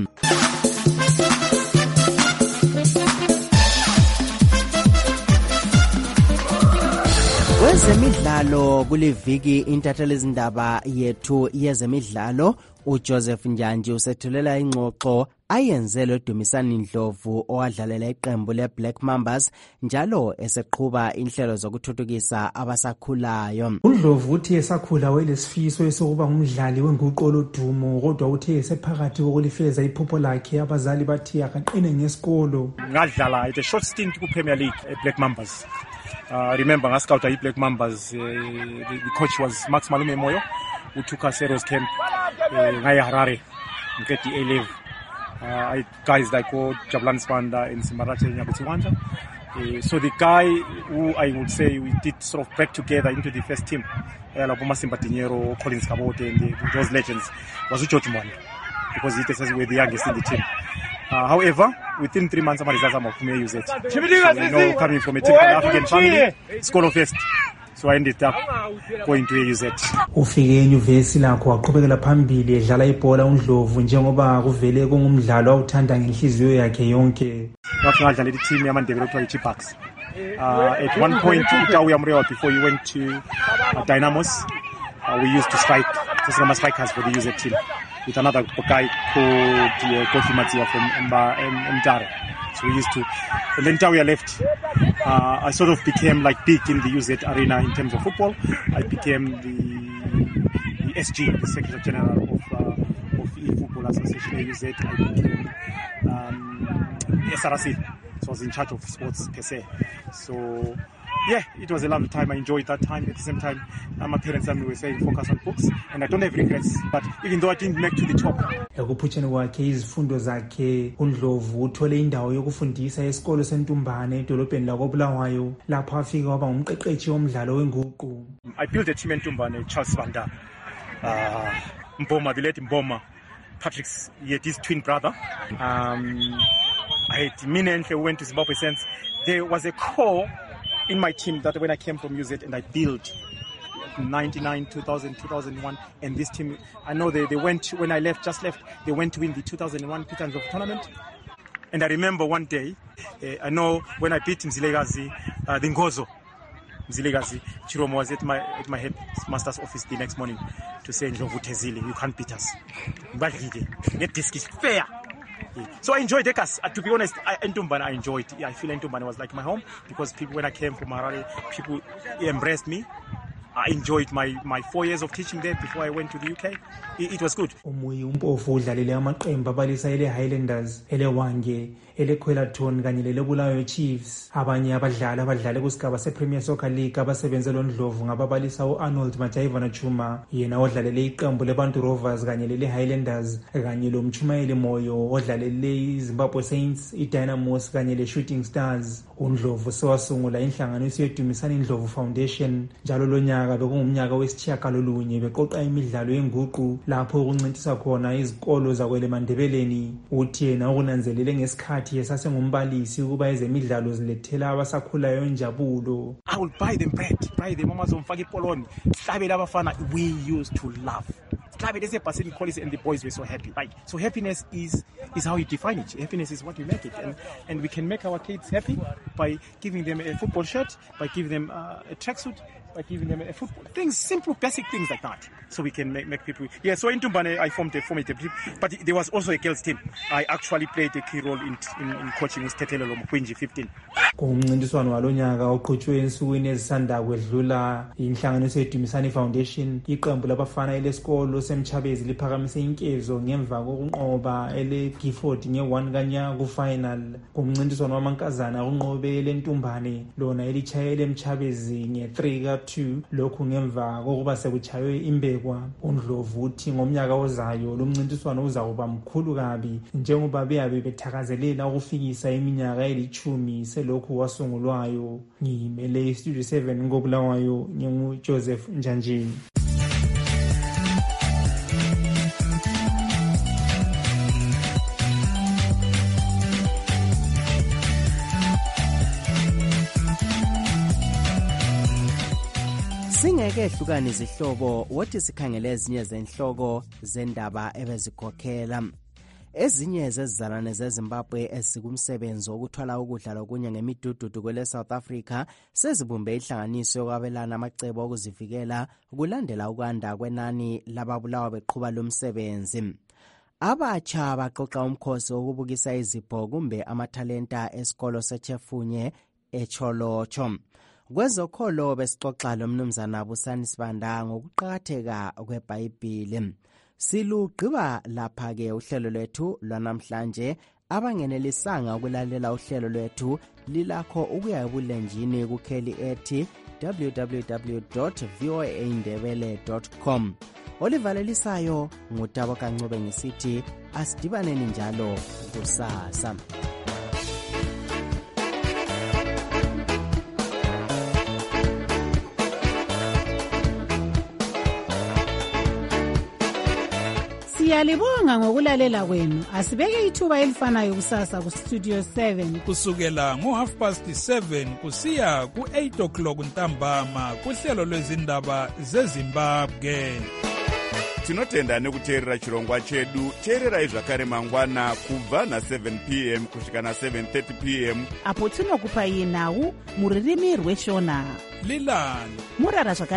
S8: Kwezemidlalo kuliviki intatheli izindaba yethu yezemidlalo uJoseph Njanji usethulela ingxoxo ayenzelwe Dumisani Ndlovu owadlalela iqembu leBlack Mambas njalo eseqhuba inhlelo zokuthuthukisa abasakhulayo.
S24: uNdlovu uthi esakhula welesifiso esokuba ngumdlali wenguqolo dumo, kodwa uthe esephakathi kokulifeza iphupho lakhe abazali bathi akaqine ngesikolo.
S25: Ngadlala at a short stint ku Premier League at Black Mambas. Uh, remember ngascouta i Black Mambas, uh, the, the coach was Max Malume Moyo who took us Heroes Camp uh, ngaya Harare get the A level. Uh, I, guys like oh, Jabulani Sibanda and Simbarache Nyabutiwanja. Uh, so the guy who I would say we did sort of break together into the first team, uh, like Simba Dinero, Collins Kabote and the, those legends, was Uchochi Mwani, because he says we're the youngest in the team. Uh, however, within three months, somebody says I'm a use it. So, you know, coming from a typical African family, scholar first. So So I ended up going to A U Z.
S24: Ufike enyuvesi lakho waqhubekela phambili edlala ibhola uNdlovu njengoba kuvele kungumdlalo awuthanda ngenhliziyo yakhe yonke.
S25: Ngakho ngadlala i-team yamandebele okuthiwa i-Chipax. Uh, at one point, Utawi Amrewa, before he went to uh, Dynamos, uh, we used to strike, just some strikers for the U Z team, with another guy called uh, Kofi Matsiwa from Mtare. So we used to, and then Utawi left. Uh, I sort of became like big in the U Z arena in terms of football. I became the, the S G, the Secretary General of, uh, of E-Football Association, A U Z. I became um, S R C. So I was in charge of sports per se. So yeah, it was a lovely time. I enjoyed that time. At the same time, uh, my parents and me were saying focus on books, and I don't have regrets. But even though I didn't make to the top.
S24: Ekuphutsheni kwakhe izifundo zakhe uNdlovu uthole indawo yokufundisa esikolo seNtumbane edolobheni lakoBulawayo lapho afika waba ngumqeqeshi womdlalo wenguqu.
S25: I built a team in Tumbane, Charles Vanda, uh, Mboma, the late Mboma, Patrick's, he had his twin brother. Um, I had Minenhle who went to Zimbabwe since. There was a core in my team that when I came from U Z and I built ninety-nine, two thousand, two thousand one, and this team, I know they, they went, when I left, just left, they went to win the two thousand one Peter Ndlovu tournament. And I remember one day, uh, I know when I beat Mzilegazi, uh, the Ngozo, Mzilegazi, Chiromo was at my at my headmaster's office the next morning to say, Ndlovu Tezile, you can't beat us. Get this is fair. So I enjoyed Ekas. Uh, to be honest, I, Ntumbane I enjoyed. I feel Ntumbane was like my home because people, when I came from Harare, people embraced me. I enjoyed my, my four years of teaching there before I went to the U K. It, it was good.
S24: Umuyi umpofu udlalele amaqembu abalisa ele Highlanders, ele Wange, ele Kwelathon kanye lele Bulawayo Chiefs. Abanye abadlali abadlale kusigaba sePremier Soccer League abasebenzela uNdlovu ngababalisa uArnold Majayivana Chuma, yena odlalele iqembu leBantu Rovers kanye lele Highlanders, kanye lo Mchumayeli Moyo odlalele iZimbabwe Saints, iDynamos kanye le Shooting Stars. uNdlovu sewasungula inhlanganiso yeDumisani Ndlovu Foundation njalo lo nyaka bekungumnyaka wesitshiyagalolunye beqoqa imidlalo yenguqu lapho kuncintiswa khona izikolo zakwele Mandebeleni. Uthi yena ukunanzelele ngesikhathi esasengumbalisi ukuba ezemidlalo zilethela abasakhulayo injabulo.
S25: I will buy them bread, buy them mama zomfaka ipoloni. Hlabe labafana we used to laugh. Hlabe lese passing calls and the boys were so happy. Like so happiness is is how you define it. Happiness is what you make it, and and we can make our kids happy by giving them a football shirt, by giving them uh, a tracksuit, by giving them a football things, simple basic things like that. So we can make, make people. Yeah. So in Tumbane I formed a formed a team, but there was also a girls team. I actually played a key role in in, in coaching with Tetelelo Mkwinji fifteen.
S24: Kumncintiswano walonyaka oqhutshwe ensukwini ezisanda kwedlula inhlanganiso yeDumisani Foundation iqembu labafana elesikolo semchabezi liphakamise inkezo ngemva kokunqoba ele Gifford nge one kanya ku final. Kumncintiswano wamankazana unqobe leNtumbane lona elichayele emchabezi nge three ka two lokhu ngemva kokuba sekuchaywe imbekwa. uNdlovu uthi ngomnyaka ozayo lo mncintiswano uzakuba mkhulu kabi njengoba beyabe bethakazelela ukufikisa iminyaka elichumi selokhu wasungulwayo. Ngimele Studio seven ngoBulawayo ngingu Joseph Njanjini.
S8: Singeke ehlukane izihlobo wothi sikhangele ezinye zenhloko zendaba ebezikhokhela. Ezinye zezizalwane zeZimbabwe esikumsebenzi wokuthwala ukudla lokunye ngemidududu kwele South Africa sezibumbe ihlanganiso yokwabelana amacebo okuzivikela kulandela ukwanda kwenani lababulawa beqhuba lomsebenzi. Abatsha baqoqa umkhosi wokubukisa izipho kumbe amathalenta esikolo seChefunye eCholocho. Kwezokholo besixoxa lo mnumzana Busani Sibanda ngokuqhakatheka kweBhayibheli. Silugqiba lapha ke uhlelo lwethu lwanamhlanje. Abangenelisanga ukulalela uhlelo lwethu lilakho ukuya ebulenjini kukheli ethi w w w dot v o a ndebele dot com. Olivalelisayo ngutabo kancube ngisithi asidibaneni njalo kusasa.
S1: Siyalibonga ngokulalela kwenu. Asibeke ithuba elifanayo kusasa ku Studio seven
S19: kusukela ngo half past seven kusiya ku eight o'clock ntambama kuhlelo lwezindaba zeZimbabwe.
S6: Tinotenda nekuteerera chirongwa chedu. Teererai zvakare mangwana kubva na seven p m kusvika na seven thirty p m
S2: apo tinokupai nhau muririmi rweshona.
S19: Lilani
S2: Murara zvakare